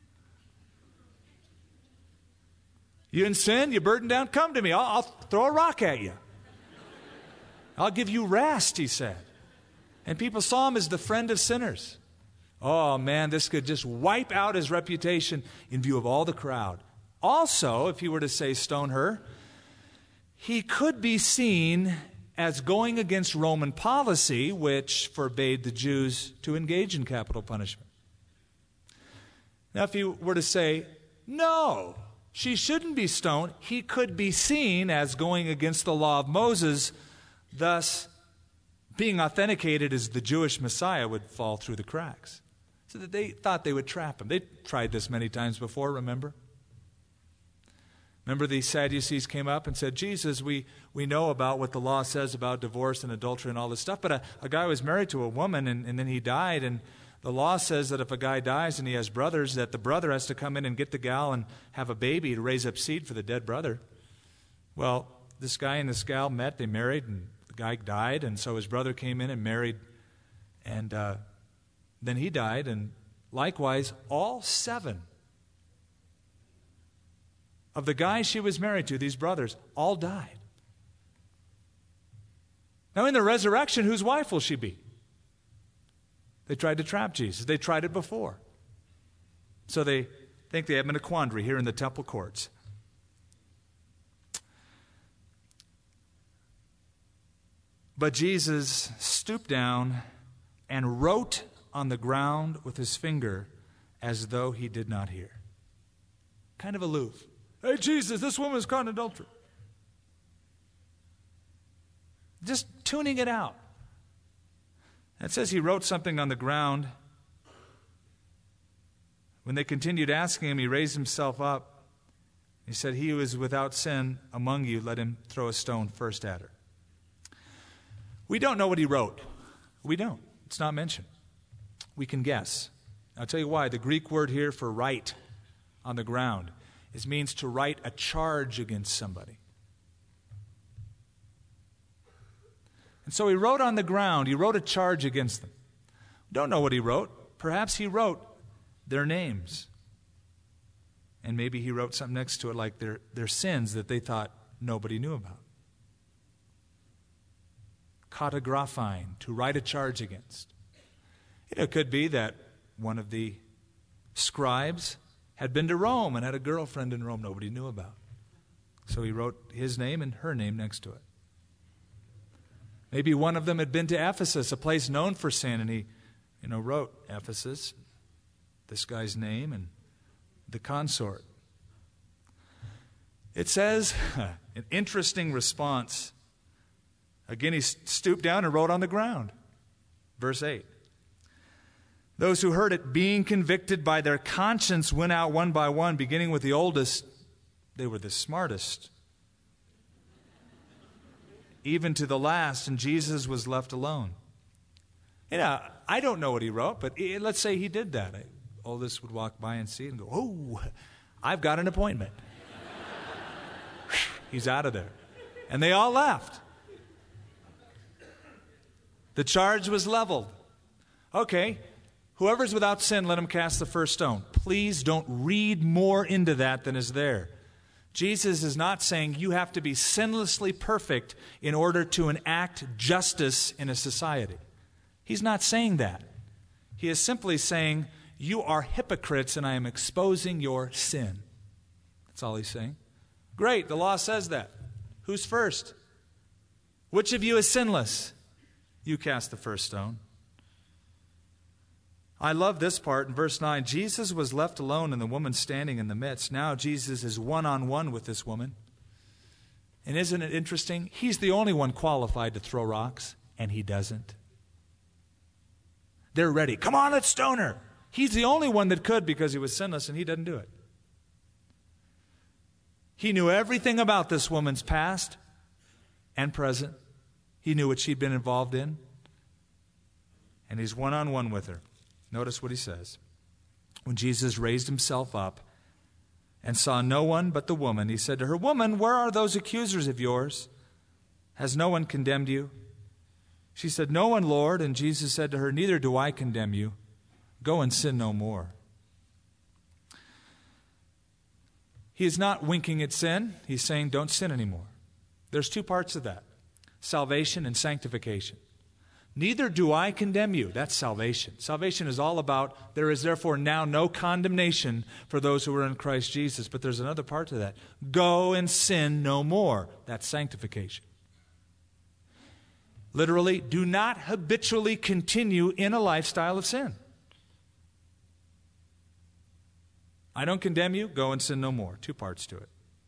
You in sin, you burdened down, come to me, I'll, I'll throw a rock at you. I'll give you rest, he said. And people saw him as the friend of sinners. Oh man, this could just wipe out his reputation in view of all the crowd. Also, if he were to say stone her, he could be seen as going against Roman policy, which forbade the Jews to engage in capital punishment. Now, if he were to say, no, she shouldn't be stoned, he could be seen as going against the law of Moses, thus being authenticated as the Jewish Messiah would fall through the cracks. So that they thought they would trap him. They tried this many times before, remember? Remember the Sadducees came up and said, Jesus, we, we know about what the law says about divorce and adultery and all this stuff, but a, a guy was married to a woman and, and then he died, and the law says that if a guy dies and he has brothers, that the brother has to come in and get the gal and have a baby to raise up seed for the dead brother. Well, this guy and this gal met, they married, and the guy died, and so his brother came in and married, and uh, then he died, and likewise, all seven of the guys she was married to, these brothers, all died. Now in the resurrection, whose wife will she be? They tried to trap Jesus. They tried it before. So they think they have him in a quandary here in the temple courts. But Jesus stooped down and wrote on the ground with his finger as though he did not hear. Kind of aloof. Hey, Jesus, this woman is caught in adultery. Just tuning it out. It says he wrote something on the ground. When they continued asking him, he raised himself up. He said, he who is without sin among you, let him throw a stone first at her. We don't know what he wrote. We don't. It's not mentioned. We can guess. I'll tell you why. The Greek word here for write on the ground is means to write a charge against somebody. And so he wrote on the ground. He wrote a charge against them. Don't know what he wrote. Perhaps he wrote their names. And maybe he wrote something next to it like their, their sins that they thought nobody knew about. Katagraphine, to write a charge against. You know, it could be that one of the scribes had been to Rome and had a girlfriend in Rome nobody knew about. So he wrote his name and her name next to it. Maybe one of them had been to Ephesus, a place known for sin, and he, you know, wrote Ephesus, this guy's name, and the consort. It says, an interesting response. Again, he stooped down and wrote on the ground. Verse eight. Those who heard it, being convicted by their conscience, went out one by one, beginning with the oldest. They were the smartest. Even to the last, and Jesus was left alone. You know, I don't know what he wrote, but let's say he did that. Oldest would walk by and see it and go, oh, I've got an appointment. He's out of there. And they all left. The charge was leveled. Okay, Whoever's without sin, let him cast the first stone. Please don't read more into that than is there. Jesus is not saying you have to be sinlessly perfect in order to enact justice in a society. He's not saying that. He is simply saying, you are hypocrites and I am exposing your sin. That's all he's saying. Great, the law says that. Who's first? Which of you is sinless? You cast the first stone. I love this part in verse nine. Jesus was left alone and the woman standing in the midst. Now Jesus is one-on-one with this woman. And isn't it interesting? He's the only one qualified to throw rocks, and he doesn't. They're ready. Come on, let's stone her. He's the only one that could because he was sinless, and he doesn't do it. He knew everything about this woman's past and present. He knew what she'd been involved in. And he's one-on-one with her. Notice what he says. When Jesus raised himself up and saw no one but the woman, he said to her, Woman, where are those accusers of yours? Has no one condemned you? She said, No one, Lord. And Jesus said to her, Neither do I condemn you. Go and sin no more. He is not winking at sin. He's saying, don't sin anymore. There's two parts of that. Salvation and sanctification. Neither do I condemn you. That's salvation. Salvation is all about, there is therefore now no condemnation for those who are in Christ Jesus. But there's another part to that. Go and sin no more. That's sanctification. Literally, do not habitually continue in a lifestyle of sin. I don't condemn you. Go and sin no more. Two parts to it.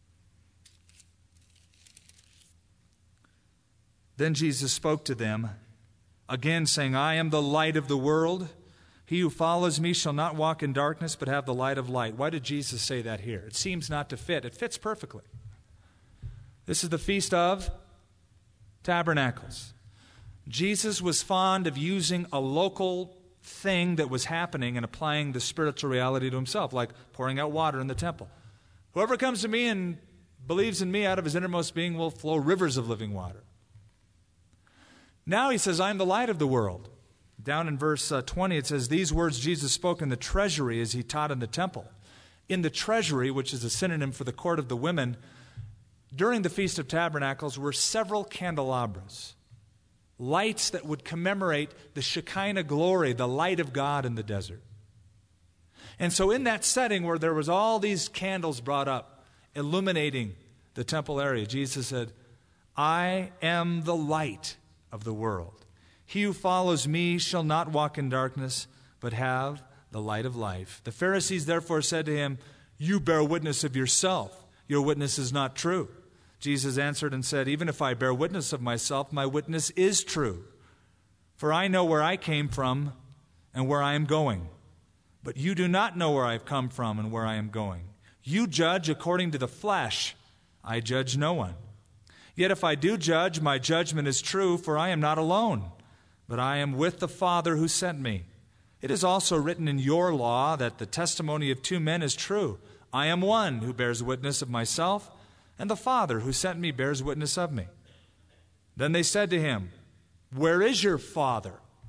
Then Jesus spoke to them, again saying, I am the light of the world. He who follows me shall not walk in darkness, but have the light of light. Why did Jesus say that here? It seems not to fit. It fits perfectly. This is the Feast of Tabernacles. Jesus was fond of using a local thing that was happening and applying the spiritual reality to himself, like pouring out water in the temple. Whoever comes to me and believes in me, out of his innermost being will flow rivers of living water. Now he says, I am the light of the world. Down in verse uh, twenty, it says, These words Jesus spoke in the treasury as he taught in the temple. In the treasury, which is a synonym for the court of the women, during the Feast of Tabernacles were several candelabras, lights that would commemorate the Shekinah glory, the light of God in the desert. And so in that setting where there was all these candles brought up, illuminating the temple area, Jesus said, I am the light of the world. He who follows me shall not walk in darkness, but have the light of life. The Pharisees therefore said to him, You bear witness of yourself. Your witness is not true. Jesus answered and said, Even if I bear witness of myself, my witness is true. For I know where I came from and where I am going. But you do not know where I have come from and where I am going. You judge according to the flesh. I judge no one. Yet if I do judge, my judgment is true, for I am not alone, but I am with the Father who sent me. It is also written in your law that the testimony of two men is true. I am one who bears witness of myself, and the Father who sent me bears witness of me. Then they said to him, Where is your Father?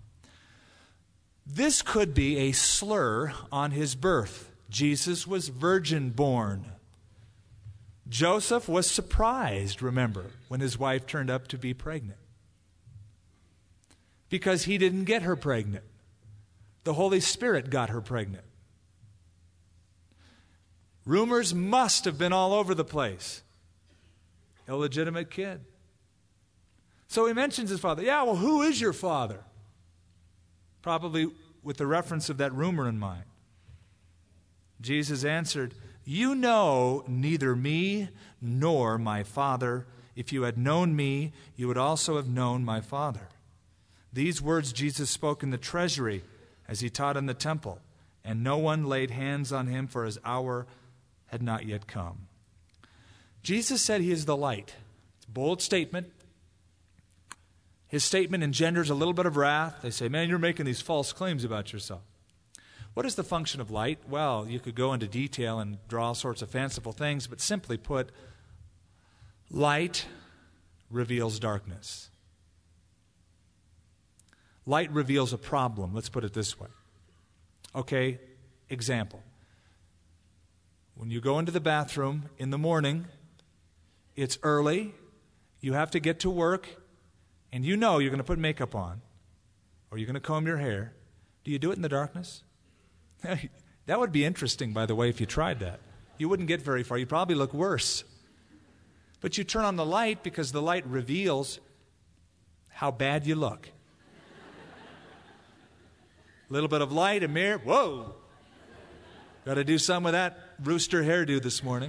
This could be a slur on his birth. Jesus was virgin born. Joseph was surprised, remember, when his wife turned up to be pregnant. Because he didn't get her pregnant. The Holy Spirit got her pregnant. Rumors must have been all over the place. Illegitimate kid. So he mentions his father. Yeah, well, who is your father? Probably with the reference of that rumor in mind. Jesus answered, You know neither me nor my Father. If you had known me, you would also have known my Father. These words Jesus spoke in the treasury as he taught in the temple, and no one laid hands on him, for his hour had not yet come. Jesus said he is the light. It's a bold statement. His statement engenders a little bit of wrath. They say, man, you're making these false claims about yourself. What is the function of light? Well, you could go into detail and draw all sorts of fanciful things, but simply put, light reveals darkness. Light reveals a problem, let's put it this way. Okay, example. When you go into the bathroom in the morning, it's early, you have to get to work, and you know you're going to put makeup on, or you're going to comb your hair. Do you do it in the darkness? That would be interesting, by the way, if you tried that. You wouldn't get very far. You'd probably look worse. But you turn on the light because the light reveals how bad you look. A little bit of light, a mirror, whoa! Got to do some of that rooster hairdo this morning.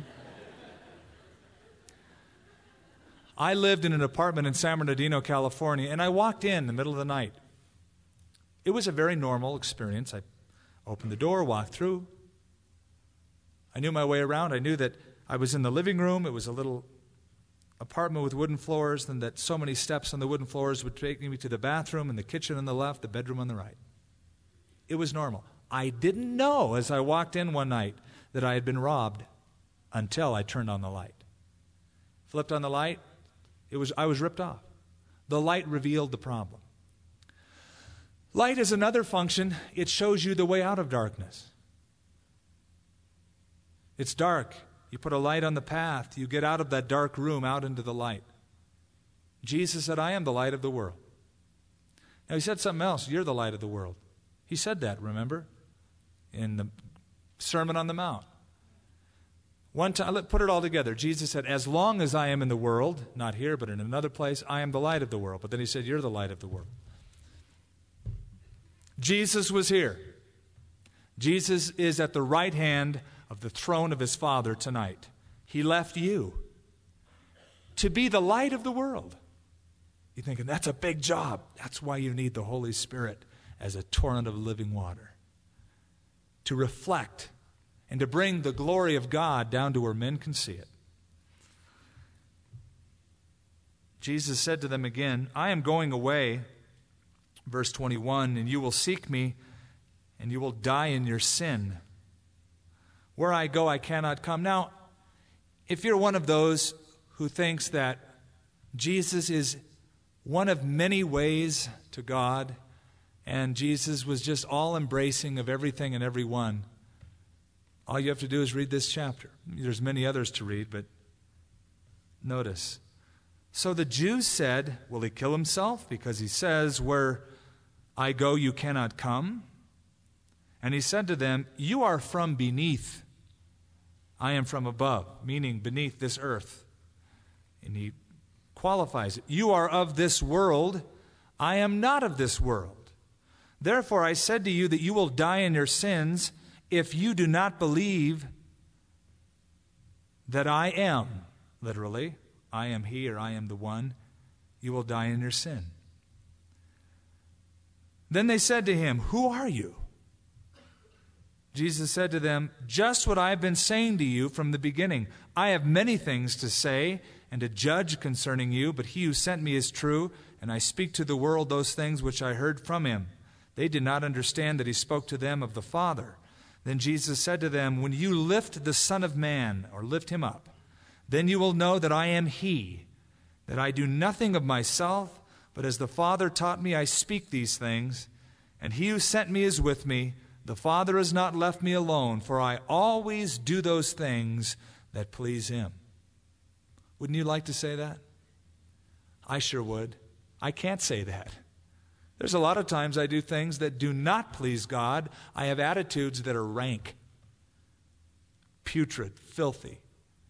I lived in an apartment in San Bernardino, California, and I walked in in the middle of the night. It was a very normal experience. I opened the door, walked through. I knew my way around. I knew that I was in the living room. It was a little apartment with wooden floors, and that so many steps on the wooden floors would take me to the bathroom and the kitchen on the left, the bedroom on the right. It was normal. I didn't know as I walked in one night that I had been robbed until I turned on the light. Flipped on the light, it was I was ripped off. The light revealed the problem. Light is another function. It shows you the way out of darkness. It's dark. You put a light on the path. You get out of that dark room, out into the light. Jesus said, I am the light of the world. Now, he said something else. You're the light of the world. He said that, remember, in the Sermon on the Mount. One time, let's put it all together. Jesus said, as long as I am in the world, not here, but in another place, I am the light of the world. But then he said, you're the light of the world. Jesus was here. Jesus is at the right hand of the throne of his Father tonight. He left you to be the light of the world. You're thinking, that's a big job. That's why you need the Holy Spirit as a torrent of living water, to reflect and to bring the glory of God down to where men can see it. Jesus said to them again, I am going away, verse twenty-one, and you will seek me, and you will die in your sin. Where I go, I cannot come. Now, if you're one of those who thinks that Jesus is one of many ways to God, and Jesus was just all embracing of everything and everyone, all you have to do is read this chapter. There's many others to read, but notice. So the Jews said, will he kill himself? Because he says, where I go, you cannot come. And he said to them, you are from beneath. I am from above, meaning beneath this earth. And he qualifies it. You are of this world. I am not of this world. Therefore I said to you that you will die in your sins if you do not believe that I am, literally, I am he or I am the one, you will die in your sin. Then they said to him, who are you? Jesus said to them, just what I have been saying to you from the beginning. I have many things to say and to judge concerning you, but he who sent me is true, and I speak to the world those things which I heard from him. They did not understand that he spoke to them of the Father. Then Jesus said to them, when you lift the Son of Man, or lift him up, then you will know that I am he, that I do nothing of myself, but as the Father taught me, I speak these things, and he who sent me is with me. The Father has not left me alone, for I always do those things that please him. Wouldn't you like to say that? I sure would. I can't say that. There's a lot of times I do things that do not please God. I have attitudes that are rank, putrid, filthy.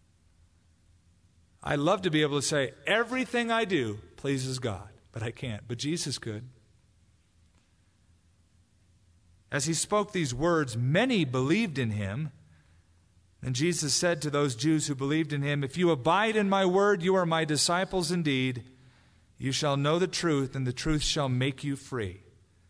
I love to be able to say, everything I do pleases God, but I can't. But Jesus could. As he spoke these words, many believed in him. And Jesus said to those Jews who believed in him, if you abide in my word, you are my disciples indeed. You shall know the truth, and the truth shall make you free.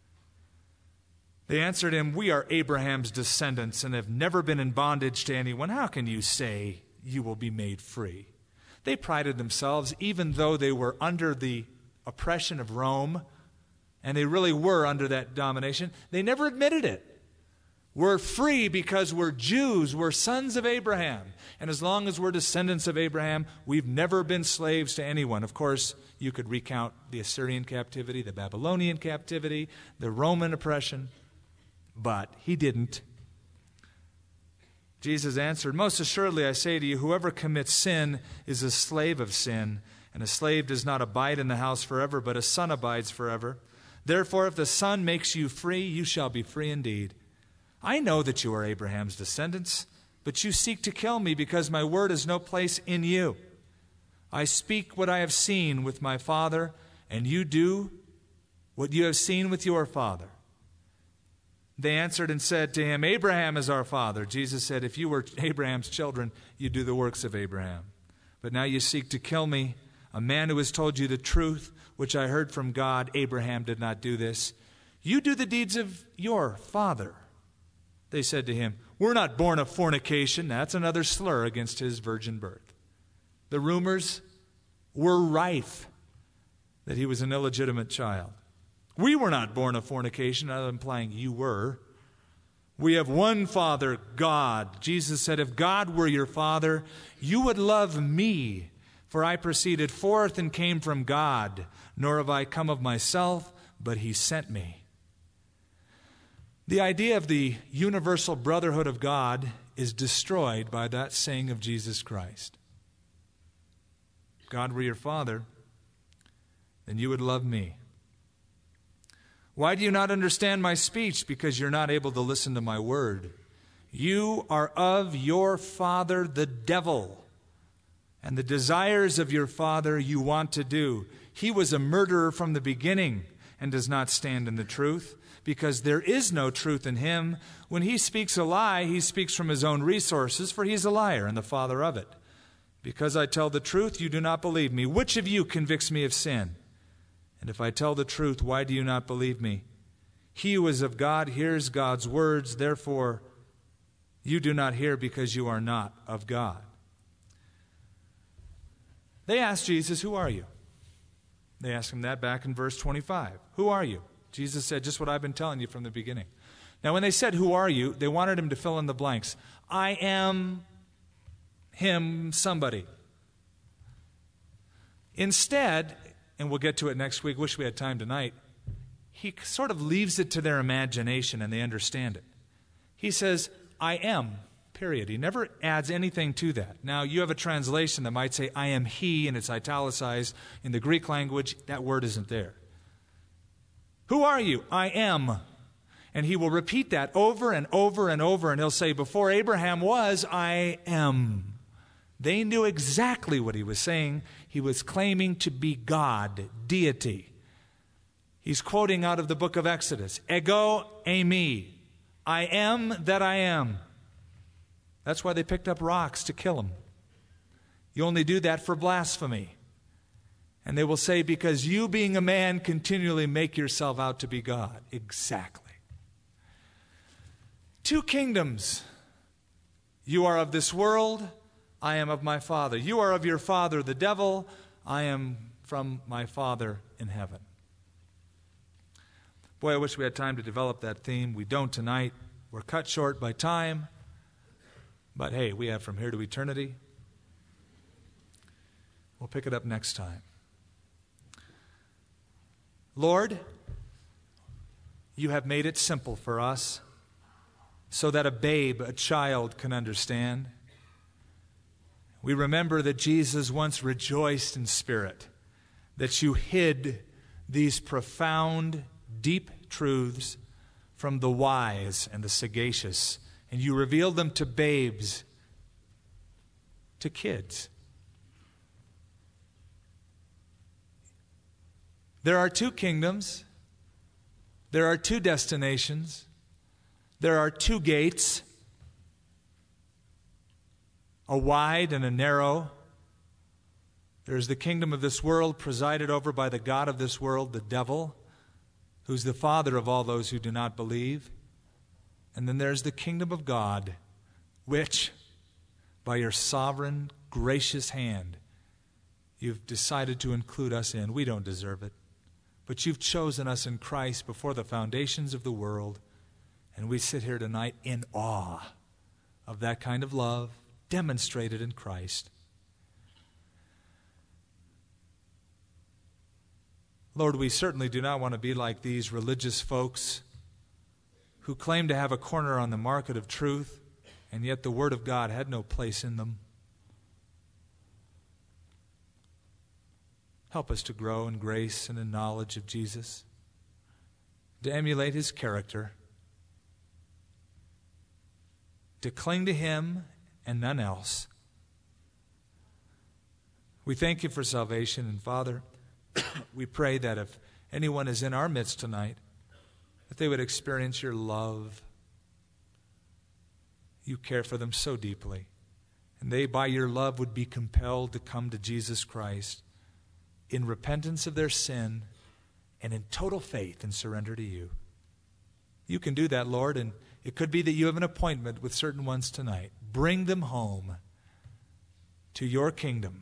They answered him, we are Abraham's descendants and have never been in bondage to anyone. How can you say you will be made free? They prided themselves, even though they were under the oppression of Rome, and they really were under that domination, they never admitted it. We're free because we're Jews. We're sons of Abraham. And as long as we're descendants of Abraham, we've never been slaves to anyone. Of course, you could recount the Assyrian captivity, the Babylonian captivity, the Roman oppression. But he didn't. Jesus answered, "Most assuredly I say to you, whoever commits sin is a slave of sin, and a slave does not abide in the house forever, but a son abides forever. Therefore, if the Son makes you free, you shall be free indeed. I know that you are Abraham's descendants, but you seek to kill me because my word has no place in you. I speak what I have seen with my father, and you do what you have seen with your father." They answered and said to him, "Abraham is our father." Jesus said, "If you were Abraham's children, you'd do the works of Abraham. But now you seek to kill me, a man who has told you the truth, which I heard from God. Abraham did not do this. You do the deeds of your father." They said to him, "We're not born of fornication." That's another slur against his virgin birth. The rumors were rife that he was an illegitimate child. "We were not born of fornication," not implying you were. "We have one Father, God." Jesus said, "If God were your Father, you would love me, for I proceeded forth and came from God, nor have I come of myself, but he sent me." The idea of the universal brotherhood of God is destroyed by that saying of Jesus Christ. If God were your Father, then you would love me. Why do you not understand my speech? Because you're not able to listen to my word. You are of your father, the devil, and the desires of your father you want to do. He was a murderer from the beginning and does not stand in the truth, because there is no truth in him. When he speaks a lie, he speaks from his own resources, for he is a liar and the father of it. Because I tell the truth, you do not believe me. Which of you convicts me of sin? And if I tell the truth, why do you not believe me? He who is of God hears God's words. Therefore, you do not hear because you are not of God. They asked Jesus, "Who are you?" They asked him that back in verse twenty-five. "Who are you?" Jesus said, "Just what I've been telling you from the beginning." Now, when they said, "Who are you?" they wanted him to fill in the blanks. I am him, somebody. Instead, and we'll get to it next week, wish we had time tonight, he sort of leaves it to their imagination and they understand it. He says, "I am," period. He never adds anything to that. Now, you have a translation that might say, "I am he," and it's italicized. In the Greek language, that word isn't there. "Who are you?" "I am." And he will repeat that over and over and over, and he'll say, "Before Abraham was, I am." They knew exactly what he was saying. He was claiming to be God, deity. He's quoting out of the book of Exodus, "Ego eimi," I am that I am. That's why they picked up rocks to kill him. You only do that for blasphemy. And they will say, "Because you, being a man, continually make yourself out to be God." Exactly. Two kingdoms. You are of this world, I am of my Father. You are of your father, the devil. I am from my Father in heaven. Boy, I wish we had time to develop that theme. We don't tonight. We're cut short by time. But hey, we have from here to eternity. We'll pick it up next time. Lord, you have made it simple for us so that a babe, a child, can understand. We remember that Jesus once rejoiced in spirit, that you hid these profound, deep truths from the wise and the sagacious, and you revealed them to babes, to kids. There are two kingdoms. There are two destinations. There are two gates, a wide and a narrow. There is the kingdom of this world presided over by the god of this world, the devil, who's the father of all those who do not believe. And then there's the kingdom of God, which, by your sovereign, gracious hand, you've decided to include us in. We don't deserve it. But you've chosen us in Christ before the foundations of the world. And we sit here tonight in awe of that kind of love demonstrated in Christ. Lord, we certainly do not want to be like these religious folks who claimed to have a corner on the market of truth, and yet the Word of God had no place in them. Help us to grow in grace and in knowledge of Jesus, to emulate His character, to cling to Him and none else. We thank You for salvation, and Father, we pray that if anyone is in our midst tonight, that they would experience Your love. You care for them so deeply, and they, by Your love, would be compelled to come to Jesus Christ in repentance of their sin and in total faith and surrender to You. You can do that, Lord, and it could be that You have an appointment with certain ones tonight. Bring them home to Your kingdom.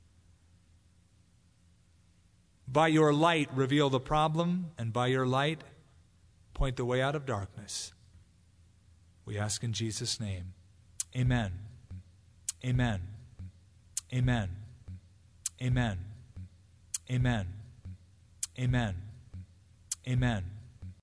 By Your light, reveal the problem, and by Your light, point the way out of darkness. We ask in Jesus' name. Amen. Amen. Amen. Amen. Amen. Amen. Amen.